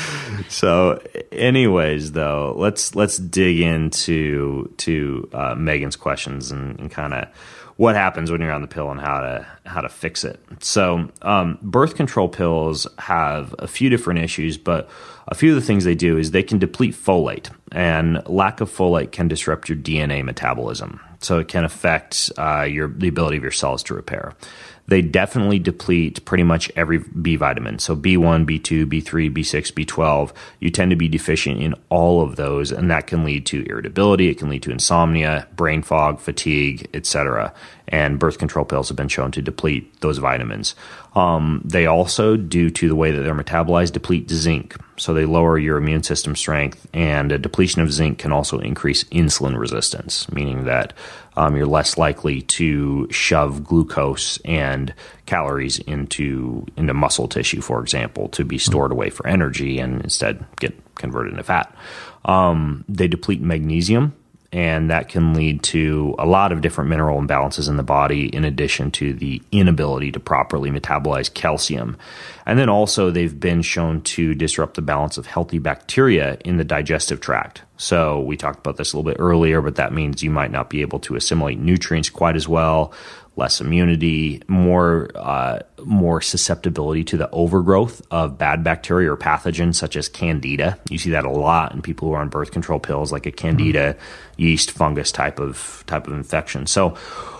Speaker 1: So anyways, though, let's let's dig into to uh, Megan's questions and, and kind of what happens when you're on the pill and how to how to fix it. So um, birth control pills have a few different issues, but a few of the things they do is they can deplete folate, and lack of folate can disrupt your D N A metabolism. So it can affect uh, your the ability of your cells to repair. They definitely deplete pretty much every B vitamin. So B one, B two, B three, B six, B twelve. You tend to be deficient in all of those, and that can lead to irritability. It can lead to insomnia, brain fog, fatigue, et cetera. And birth control pills have been shown to deplete those vitamins. Um, they also, due to the way that they're metabolized, deplete zinc. So they lower your immune system strength, and a depletion of zinc can also increase insulin resistance, meaning that um, you're less likely to shove glucose and calories into into muscle tissue, for example, to be stored away for energy and instead get converted into fat. Um, they deplete magnesium, and that can lead to a lot of different mineral imbalances in the body, in addition to the inability to properly metabolize calcium. And then also they've been shown to disrupt the balance of healthy bacteria in the digestive tract. So we talked about this a little bit earlier, but that means you might not be able to assimilate nutrients quite as well, less immunity, more uh, more susceptibility to the overgrowth of bad bacteria or pathogens such as candida. You see that a lot in people who are on birth control pills, like a candida yeast fungus type of type of infection. So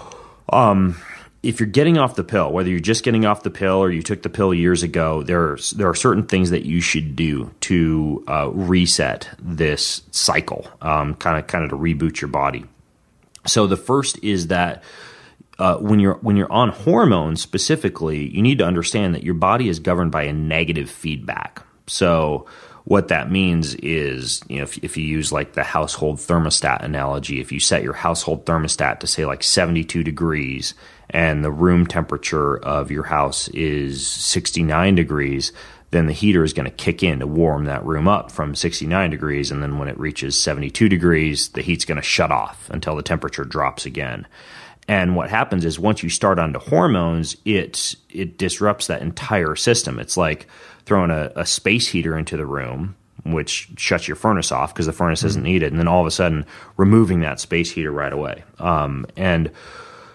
Speaker 1: um, if you're getting off the pill, whether you're just getting off the pill or you took the pill years ago, there's there are certain things that you should do to uh, reset this cycle, um, kind of kind of to reboot your body. So the first is that Uh, when you're when you're on hormones specifically, you need to understand that your body is governed by a negative feedback. So what that means is, you know, if, if you use like the household thermostat analogy, if you set your household thermostat to say like seventy-two degrees and the room temperature of your house is sixty-nine degrees, then the heater is going to kick in to warm that room up from sixty-nine degrees. And then when it reaches seventy-two degrees, the heat's going to shut off until the temperature drops again. And what happens is once you start onto hormones, it it disrupts that entire system. It's like throwing a, a space heater into the room, which shuts your furnace off because the furnace mm-hmm. isn't needed, and then all of a sudden removing that space heater right away. Um, and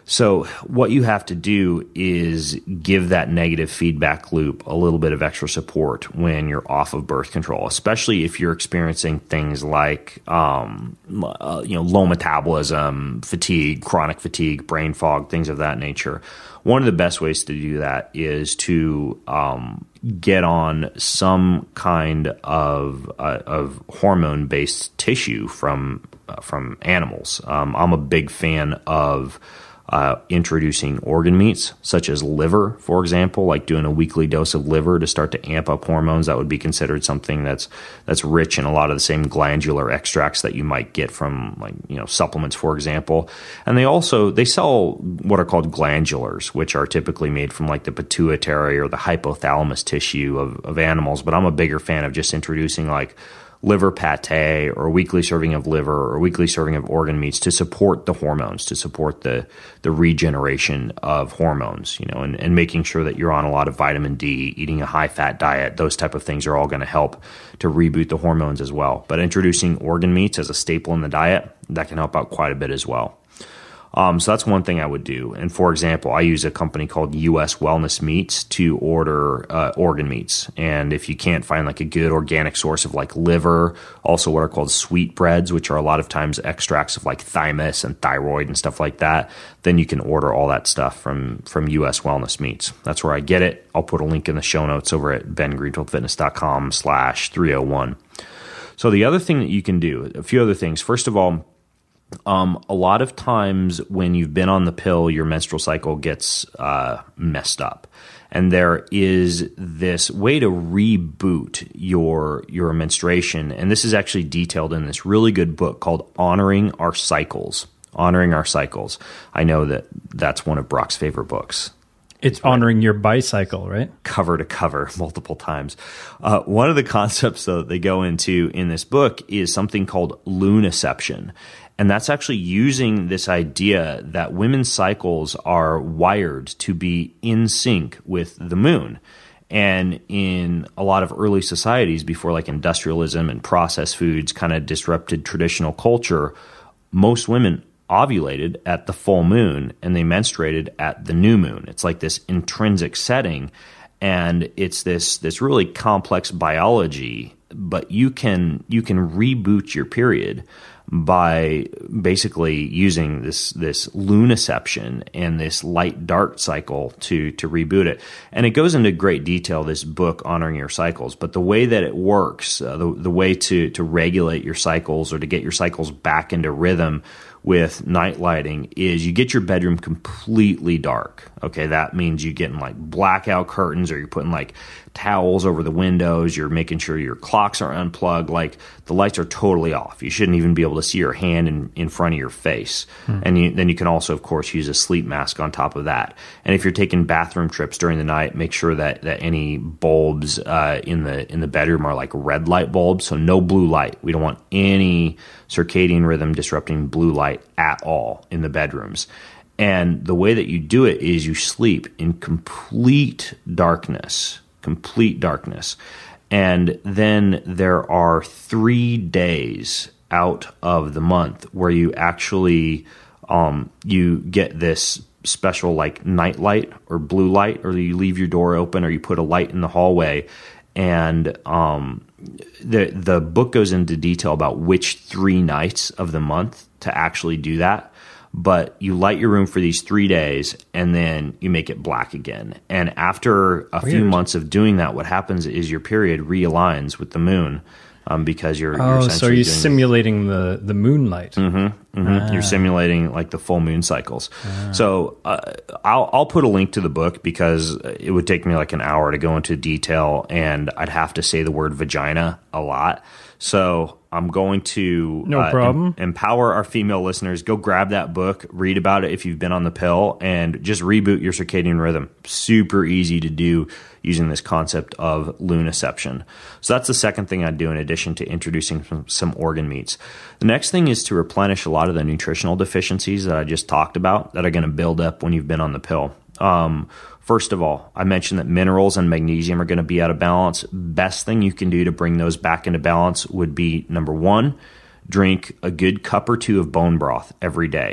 Speaker 1: So what you have to do is give that negative feedback loop a little bit of extra support when you're off of birth control, especially if you're experiencing things like, um, uh, you know, low metabolism, fatigue, chronic fatigue, brain fog, things of that nature. One of the best ways to do that is to um, get on some kind of uh, of hormone-based tissue from uh, from animals. Um, I'm a big fan of Uh, introducing organ meats, such as liver, for example, like doing a weekly dose of liver to start to amp up hormones. That would be considered something that's that's rich in a lot of the same glandular extracts that you might get from, like, you know, supplements, for example. And they also they sell what are called glandulars, which are typically made from like the pituitary or the hypothalamus tissue of, of animals. But I'm a bigger fan of just introducing like liver pate or a weekly serving of liver or a weekly serving of organ meats to support the hormones, to support the the regeneration of hormones, you know, and, and making sure that you're on a lot of vitamin D, eating a high-fat diet. Those type of things are all going to help to reboot the hormones as well. But introducing organ meats as a staple in the diet, that can help out quite a bit as well. Um, so that's one thing I would do. And for example, I use a company called U S Wellness Meats to order uh, organ meats. And if you can't find like a good organic source of like liver, also what are called sweetbreads, which are a lot of times extracts of like thymus and thyroid and stuff like that, then you can order all that stuff from, from U S Wellness Meats. That's where I get it. I'll put a link in the show notes over at bengreenfieldfitness.com slash 301. So the other thing that you can do, a few other things. First of all, Um, a lot of times when you've been on the pill, your menstrual cycle gets uh, messed up. And there is this way to reboot your your menstruation. And this is actually detailed in this really good book called Honoring Our Cycles. Honoring Our Cycles. I know that that's one of Brock's favorite books.
Speaker 3: It's honoring your bicycle, right?
Speaker 1: Cover to cover multiple times. Uh, one of the concepts, though, that they go into in this book is something called lunaception. And that's actually using this idea that women's cycles are wired to be in sync with the moon. And in a lot of early societies before like industrialism and processed foods kind of disrupted traditional culture, most women ovulated at the full moon and they menstruated at the new moon. It's like this intrinsic setting, and it's this this really complex biology, but you can you can reboot your period by basically using this this lunaception and this light dark cycle to to reboot it. And it goes into great detail, this book, Honoring Your Cycles. But the way that it works, uh, the the way to to regulate your cycles or to get your cycles back into rhythm with night lighting is you get your bedroom completely dark. Okay, that means you getting like blackout curtains, or you're putting like towels over the windows. You're making sure your clocks are unplugged. Like the lights are totally off. You shouldn't even be able to see your hand in, in front of your face. Hmm. And you, then you can also, of course, use a sleep mask on top of that. And if you're taking bathroom trips during the night, make sure that, that any bulbs uh, in the in the bedroom are like red light bulbs, so no blue light. We don't want any circadian rhythm disrupting blue light at all in the bedrooms. And the way that you do it is you sleep in complete darkness, complete darkness. And then there are three days out of the month where you actually, um, you get this special like night light or blue light, or you leave your door open, or you put a light in the hallway. And um, the the book goes into detail about which three nights of the month to actually do that. But you light your room for these three days, and then you make it black again. And after a Weird. few months of doing that, what happens is your period realigns with the moon, um, because you're,
Speaker 3: oh,
Speaker 1: you're essentially
Speaker 3: so you're
Speaker 1: doing
Speaker 3: simulating the, the moonlight.
Speaker 1: Mm-hmm, mm-hmm. Ah. You're simulating like the full moon cycles. Ah. So uh, I'll I'll put a link to the book, because it would take me like an hour to go into detail, and I'd have to say the word vagina a lot. So I'm going to
Speaker 3: no
Speaker 1: uh,
Speaker 3: problem.
Speaker 1: em- empower our female listeners. Go grab that book, read about it if you've been on the pill, and just reboot your circadian rhythm. Super easy to do using this concept of lunaception. So that's the second thing I'd do, in addition to introducing some, some organ meats. The next thing is to replenish a lot of the nutritional deficiencies that I just talked about that are going to build up when you've been on the pill. Um, First of all, I mentioned that minerals and magnesium are going to be out of balance. Best thing you can do to bring those back into balance would be, number one, drink a good cup or two of bone broth every day.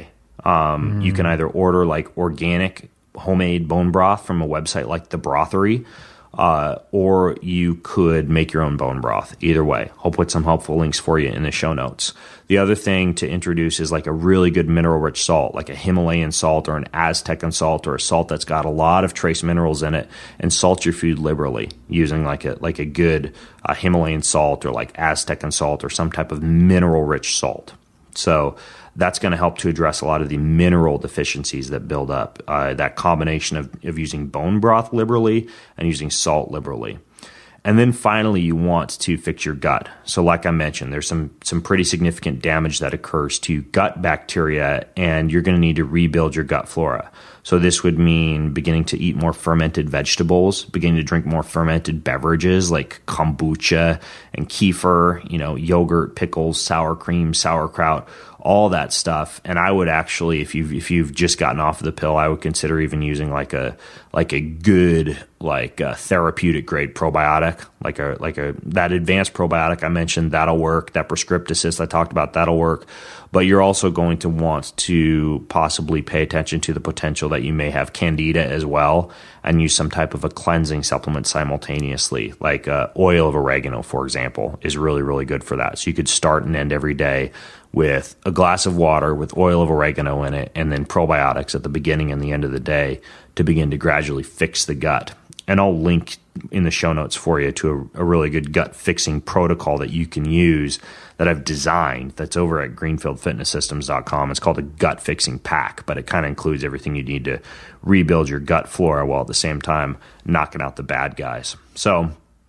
Speaker 1: Um, mm. You can either order like organic homemade bone broth from a website like The Brothery, uh, or you could make your own bone broth. Either way, I'll put some helpful links for you in the show notes. The other thing to introduce is like a really good mineral-rich salt, like a Himalayan salt or an Aztecan salt or a salt that's got a lot of trace minerals in it, and salt your food liberally using like a like a good uh, Himalayan salt or like Aztecan salt or some type of mineral-rich salt. So that's going to help to address a lot of the mineral deficiencies that build up. Uh, that combination of, of using bone broth liberally and using salt liberally. And then finally, you want to fix your gut. So like I mentioned, there's some some pretty significant damage that occurs to gut bacteria, and you're going to need to rebuild your gut flora. So this would mean beginning to eat more fermented vegetables, beginning to drink more fermented beverages like kombucha and kefir, you know, yogurt, pickles, sour cream, sauerkraut, all that stuff. And I would actually, if you've if you've just gotten off of the pill, I would consider even using like a like a good like a therapeutic grade probiotic, like a like a that advanced probiotic I mentioned, that'll work. That Prescripticist I talked about, that'll work. But you're also going to want to possibly pay attention to the potential that you may have candida as well, and use some type of a cleansing supplement simultaneously, like uh, oil of oregano, for example, is really, really good for that. So you could start and end every day with a glass of water with oil of oregano in it, and then probiotics at the beginning and the end of the day to begin to gradually fix the gut. And I'll link in the show notes for you to a, a really good gut fixing protocol that you can use that I've designed that's over at greenfield fitness systems dot com. It's called a gut fixing pack, but it kind of includes everything you need to rebuild your gut flora while at the same time knocking out the bad guys. So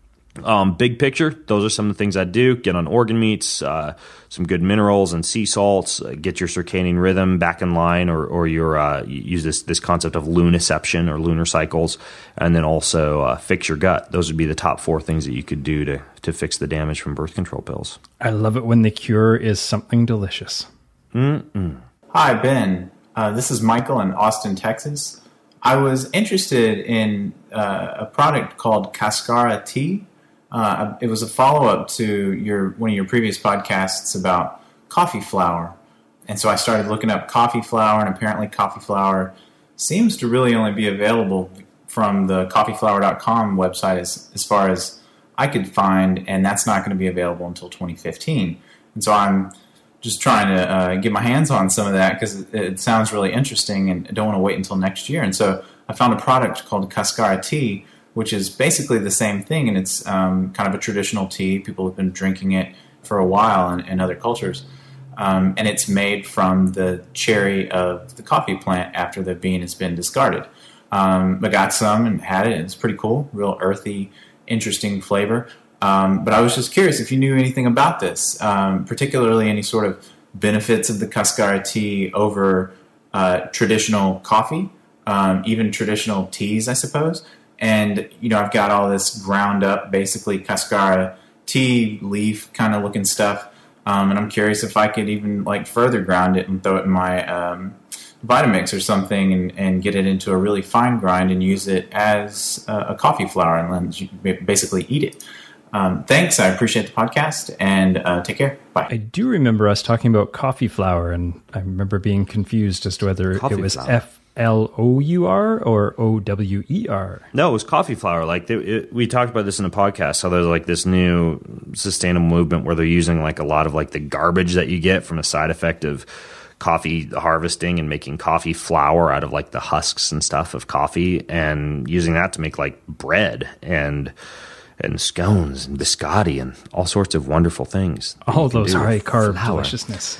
Speaker 1: Um, big picture, those are some of the things I do. Get on organ meats, uh, some good minerals and sea salts, uh, get your circadian rhythm back in line, or, or your, uh, use this, this concept of luniception or lunar cycles, and then also uh, fix your gut. Those would be the top four things that you could do to, to fix the damage from birth control pills.
Speaker 3: I love it when the cure is something delicious.
Speaker 8: Mm-mm. Hi, Ben. Uh, this is Michael in Austin, Texas. I was interested in uh, a product called Cascara Tea. Uh, it was a follow-up to your one of your previous podcasts about coffee flour. And so I started looking up coffee flour, and apparently coffee flour seems to really only be available from the coffee flour dot com website as, as far as I could find, and that's not going to be available until twenty fifteen. And so I'm just trying to uh, get my hands on some of that because it, it sounds really interesting, and I don't want to wait until next year. And so I found a product called Cascara Tea, which is basically the same thing, and it's um, kind of a traditional tea. People have been drinking it for a while in, in other cultures. Um, and it's made from the cherry of the coffee plant after the bean has been discarded. Um, I got some and had it, and it's pretty cool, real earthy, interesting flavor. Um, but I was just curious if you knew anything about this, um, particularly any sort of benefits of the Cascara tea over uh, traditional coffee, um, even traditional teas, I suppose. And, you know, I've got all this ground up, basically Cascara tea leaf kind of looking stuff. Um, and I'm curious if I could even like further ground it and throw it in my um, Vitamix or something and, and get it into a really fine grind and use it as a, a coffee flour and then basically eat it. Um, thanks. I appreciate the podcast, and uh, take care. Bye.
Speaker 3: I do remember us talking about coffee flour, and I remember being confused as to whether coffee it was flour. F L O U R or O W E R.
Speaker 1: No, it was coffee flour. Like it, it, we talked about this in the podcast. So there's like this new sustainable movement where they're using like a lot of like the garbage that you get from a side effect of coffee harvesting and making coffee flour out of like the husks and stuff of coffee, and using that to make like bread and and scones and biscotti and all sorts of wonderful things.
Speaker 3: All those high carb deliciousness.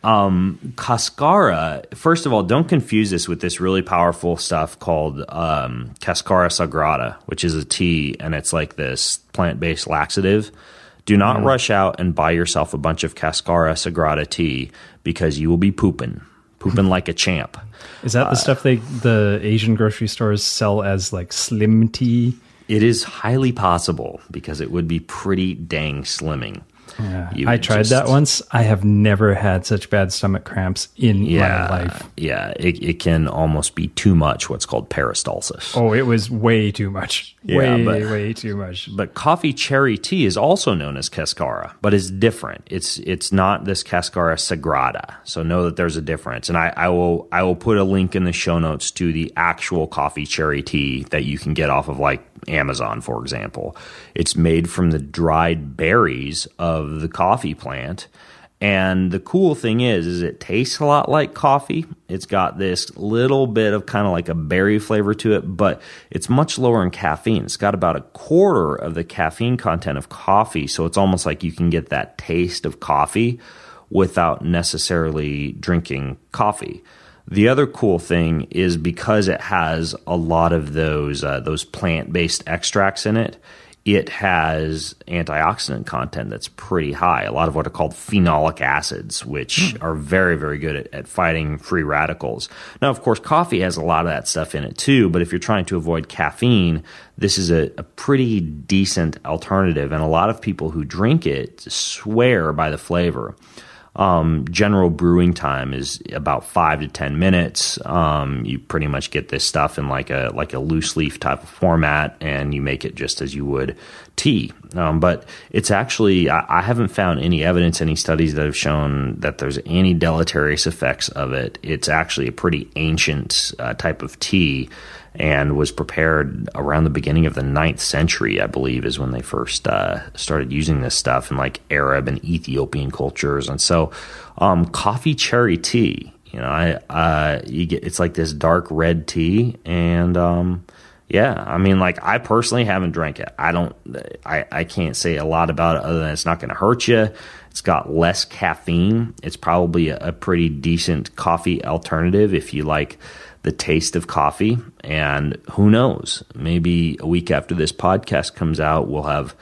Speaker 1: Um, Cascara, first of all, don't confuse this with this really powerful stuff called um, Cascara Sagrada, which is a tea, and it's like this plant-based laxative. Do not mm. rush out and buy yourself a bunch of Cascara Sagrada tea, because you will be pooping. Pooping like a champ.
Speaker 3: Is that the uh, stuff they the Asian grocery stores sell as like slim tea?
Speaker 1: It is highly possible, because it would be pretty dang slimming.
Speaker 3: Yeah, I tried just, that once. I have never had such bad stomach cramps in
Speaker 1: yeah,
Speaker 3: my life.
Speaker 1: Yeah, it, it can almost be too much, what's called peristalsis.
Speaker 3: Oh, it was way too much.
Speaker 1: Yeah,
Speaker 3: way,
Speaker 1: but,
Speaker 3: way too much.
Speaker 1: But coffee cherry tea is also known as Cascara, but it's different. It's it's not this Cascara Sagrada. So know that there's a difference. And I, I will I will put a link in the show notes to the actual coffee cherry tea that you can get off of like Amazon, for example. It's made from the dried berries of the coffee plant. And the cool thing is, is it tastes a lot like coffee. It's got this little bit of kind of like a berry flavor to it, but it's much lower in caffeine. It's got about a quarter of the caffeine content of coffee. So it's almost like you can get that taste of coffee without necessarily drinking coffee. The other cool thing is because it has a lot of those uh, those plant-based extracts in it, it has antioxidant content that's pretty high. A lot of what are called phenolic acids, which mm. are very, very good at, at fighting free radicals. Now, of course, coffee has a lot of that stuff in it too, but if you're trying to avoid caffeine, this is a, a pretty decent alternative. And a lot of people who drink it swear by the flavor. Um, general brewing time is about five to ten minutes. Um, you pretty much get this stuff in like a like a loose leaf type of format, and you make it just as you would tea. Um, but it's actually I, I haven't found any evidence, any studies that have shown that there's any deleterious effects of it. It's actually a pretty ancient uh, type of tea, and was prepared around the beginning of the ninth century, I believe, is when they first uh, started using this stuff in like Arab and Ethiopian cultures. And so, um, coffee cherry tea, you know, I uh, you get it's like this dark red tea, and um, yeah, I mean, like I personally haven't drank it. I don't, I I can't say a lot about it other than it's not going to hurt you. It's got less caffeine. It's probably a, a pretty decent coffee alternative if you like the taste of coffee. And who knows, maybe a week after this podcast comes out, we'll have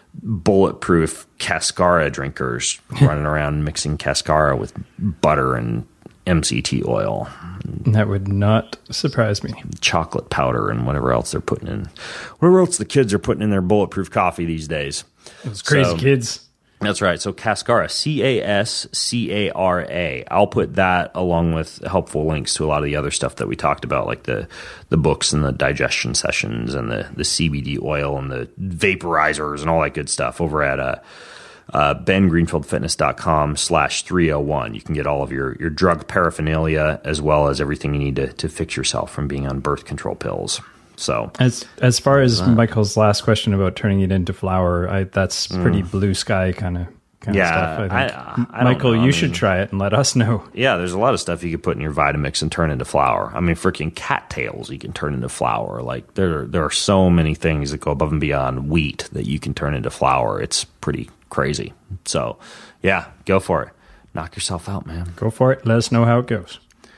Speaker 1: bulletproof Cascara drinkers running around mixing Cascara with butter and M C T oil.
Speaker 3: That would not surprise me.
Speaker 1: Chocolate powder and whatever else they're putting in. Whatever else the kids are putting in their bulletproof coffee these days.
Speaker 3: Those crazy so, kids.
Speaker 1: That's right. So Cascara, C A S C A R A. I'll put that along with helpful links to a lot of the other stuff that we talked about, like the the books and the digestion sessions and the, the C B D oil and the vaporizers and all that good stuff over at uh, uh, ben greenfield fitness dot com slash three oh one. You can get all of your, your drug paraphernalia as well as everything you need to, to fix yourself from being on birth control pills. So
Speaker 3: as as far as that. Michael's last question about turning it into flour, I, that's pretty mm. blue sky kind of kind
Speaker 1: yeah,
Speaker 3: of stuff. I think.
Speaker 1: I, I
Speaker 3: Michael,
Speaker 1: know.
Speaker 3: you
Speaker 1: I mean,
Speaker 3: should try it and let us know.
Speaker 1: Yeah, there's a lot of stuff you could put in your Vitamix and turn into flour. I mean, freaking cattails you can turn into flour. Like there there are so many things that go above and beyond wheat that you can turn into flour. It's pretty crazy. So yeah, go for it. Knock yourself out, man.
Speaker 3: Go for it. Let us know how it goes.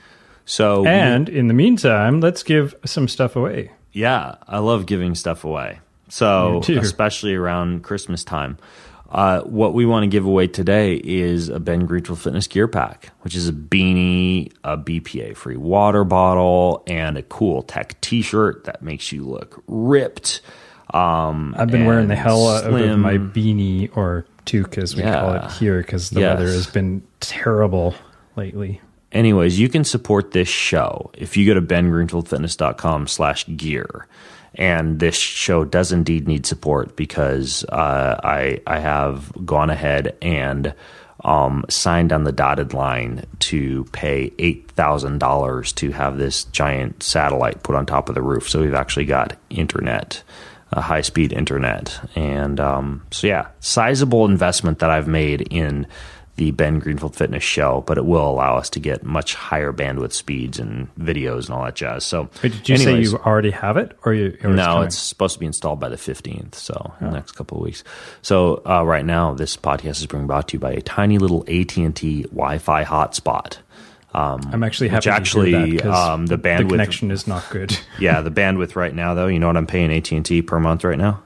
Speaker 1: So
Speaker 3: and in the meantime, let's give some stuff away.
Speaker 1: Yeah, I love giving stuff away. So, especially around Christmas time. Uh, what we want to give away today is a Ben Greenfield Fitness gear pack, which is a beanie, a B P A-free water bottle, and a cool tech t-shirt that makes you look ripped. Um,
Speaker 3: I've been wearing the hell out of my beanie, or toque as we yeah. call it here, because the yes. weather has been terrible lately.
Speaker 1: Anyways, you can support this show if you go to ben greenfield fitness dot com slash gear. And this show does indeed need support because uh, I I have gone ahead and um, signed on the dotted line to pay eight thousand dollars to have this giant satellite put on top of the roof. So we've actually got internet, uh, high-speed internet. And um, so, yeah, sizable investment that I've made in the Ben Greenfield Fitness show, but it will allow us to get much higher bandwidth speeds and videos and all that jazz. So,
Speaker 3: wait, did you anyways, say you already have it, or you? Or
Speaker 1: no, it's, it's supposed to be installed by the fifteenth, so oh. in the next couple of weeks. So uh, right now, this podcast is being brought to you by a tiny little A T and T Wi-Fi hotspot. Um,
Speaker 3: I'm actually happy
Speaker 1: actually,
Speaker 3: to hear that
Speaker 1: um, the bandwidth
Speaker 3: the connection is not good.
Speaker 1: Yeah, the bandwidth right now, though, you know what I'm paying A T and T per month right now?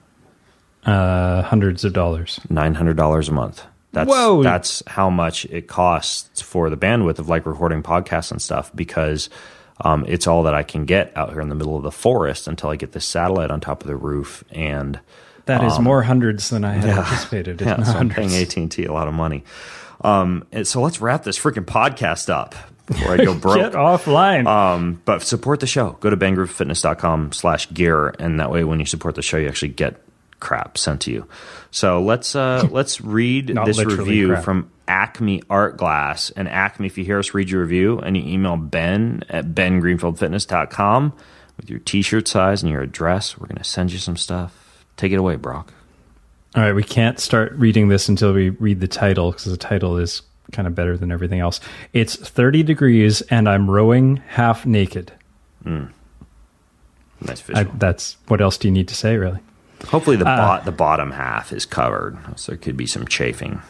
Speaker 3: Uh, hundreds of dollars.
Speaker 1: Nine hundred dollars a month. That's
Speaker 3: Whoa.
Speaker 1: that's how much it costs for the bandwidth of like recording podcasts and stuff, because um, it's all that I can get out here in the middle of the forest until I get this satellite on top of the roof. And
Speaker 3: That is
Speaker 1: um,
Speaker 3: more hundreds than I had
Speaker 1: yeah,
Speaker 3: anticipated.
Speaker 1: Yeah, so I'm paying A T and T a lot of money. Um, and so let's wrap this freaking podcast up before I go broke.
Speaker 3: Get offline.
Speaker 1: Um, but support the show. Go to ben greenfield fitness dot com slash gear, and that way when you support the show, you actually get crap sent to you. So let's uh, let's read this review crap. from Acme Art Glass. And Acme, if you hear us read your review and you email Ben at ben greenfield fitness dot com with your t-shirt size and your address, we're going to send you some stuff. Take it away, Brock.
Speaker 3: All right, we can't start reading this until we read the title, because the title is kind of better than everything else. It's thirty degrees and I'm rowing half naked.
Speaker 1: Mm. Nice visual.
Speaker 3: I, that's, what else do you need to say, really?
Speaker 1: Hopefully the,
Speaker 3: uh,
Speaker 1: bot, the bottom half is covered, so there could be some chafing.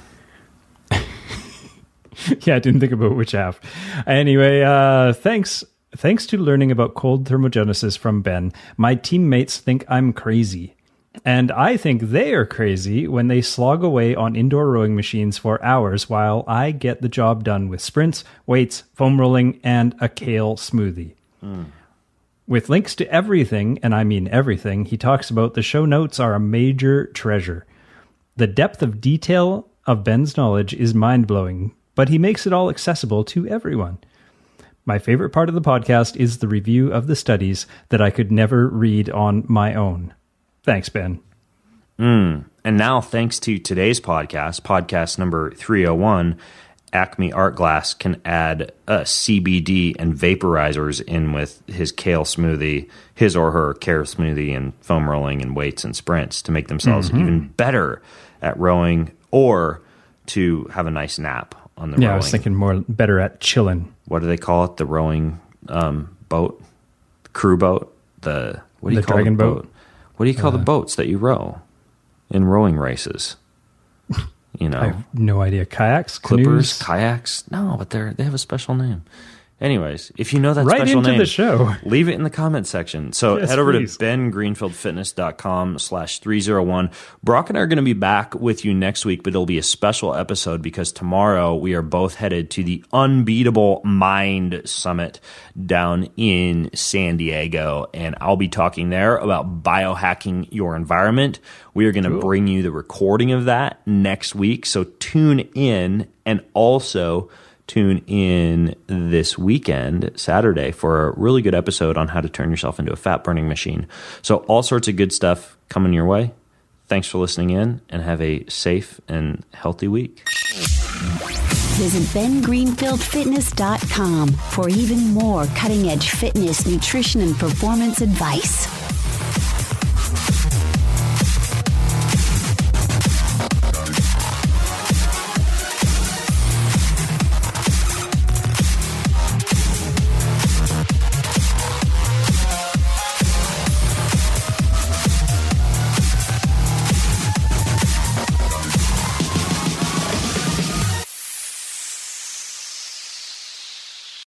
Speaker 3: Yeah, I didn't think about which half. Anyway, uh, thanks. Thanks to learning about cold thermogenesis from Ben, my teammates think I'm crazy. And I think they are crazy when they slog away on indoor rowing machines for hours while I get the job done with sprints, weights, foam rolling, and a kale smoothie. Mm. With links to everything, and I mean everything, he talks about the show notes are a major treasure. The depth of detail of Ben's knowledge is mind-blowing, but he makes it all accessible to everyone. My favorite part of the podcast is the review of the studies that I could never read on my own. Thanks, Ben.
Speaker 1: Mm. And now, thanks to today's podcast, podcast number three oh one, Acme Art Glass can add uh, C B D and vaporizers in with his kale smoothie, his or her kale smoothie, and foam rolling and weights and sprints to make themselves mm-hmm. even better at rowing or to have a nice nap on the
Speaker 3: yeah,
Speaker 1: rowing.
Speaker 3: I was thinking more better at chilling.
Speaker 1: What do they call it? The rowing um, boat? The crew boat? The what do you
Speaker 3: the
Speaker 1: call
Speaker 3: dragon
Speaker 1: the boat?
Speaker 3: boat?
Speaker 1: What do you call
Speaker 3: uh,
Speaker 1: the boats that you row in rowing races? You know,
Speaker 3: I have no idea. Kayaks,
Speaker 1: clippers,
Speaker 3: canoes?
Speaker 1: kayaks. No, but they're they have a special name. Anyways, if you know that
Speaker 3: right
Speaker 1: special
Speaker 3: into
Speaker 1: name,
Speaker 3: the show.
Speaker 1: Leave it in the comment section. So
Speaker 3: yes,
Speaker 1: head over
Speaker 3: please.
Speaker 1: to ben greenfield fitness dot com slash three oh one. Brock and I are going to be back with you next week, but it'll be a special episode because tomorrow we are both headed to the Unbeatable Mind Summit down in San Diego, and I'll be talking there about biohacking your environment. We are going to cool. bring you the recording of that next week, so tune in, and also tune in this weekend, Saturday, for a really good episode on how to turn yourself into a fat-burning machine. So all sorts of good stuff coming your way. Thanks for listening in, and have a safe and healthy week.
Speaker 2: Visit ben greenfield fitness dot com for even more cutting-edge fitness, nutrition, and performance advice.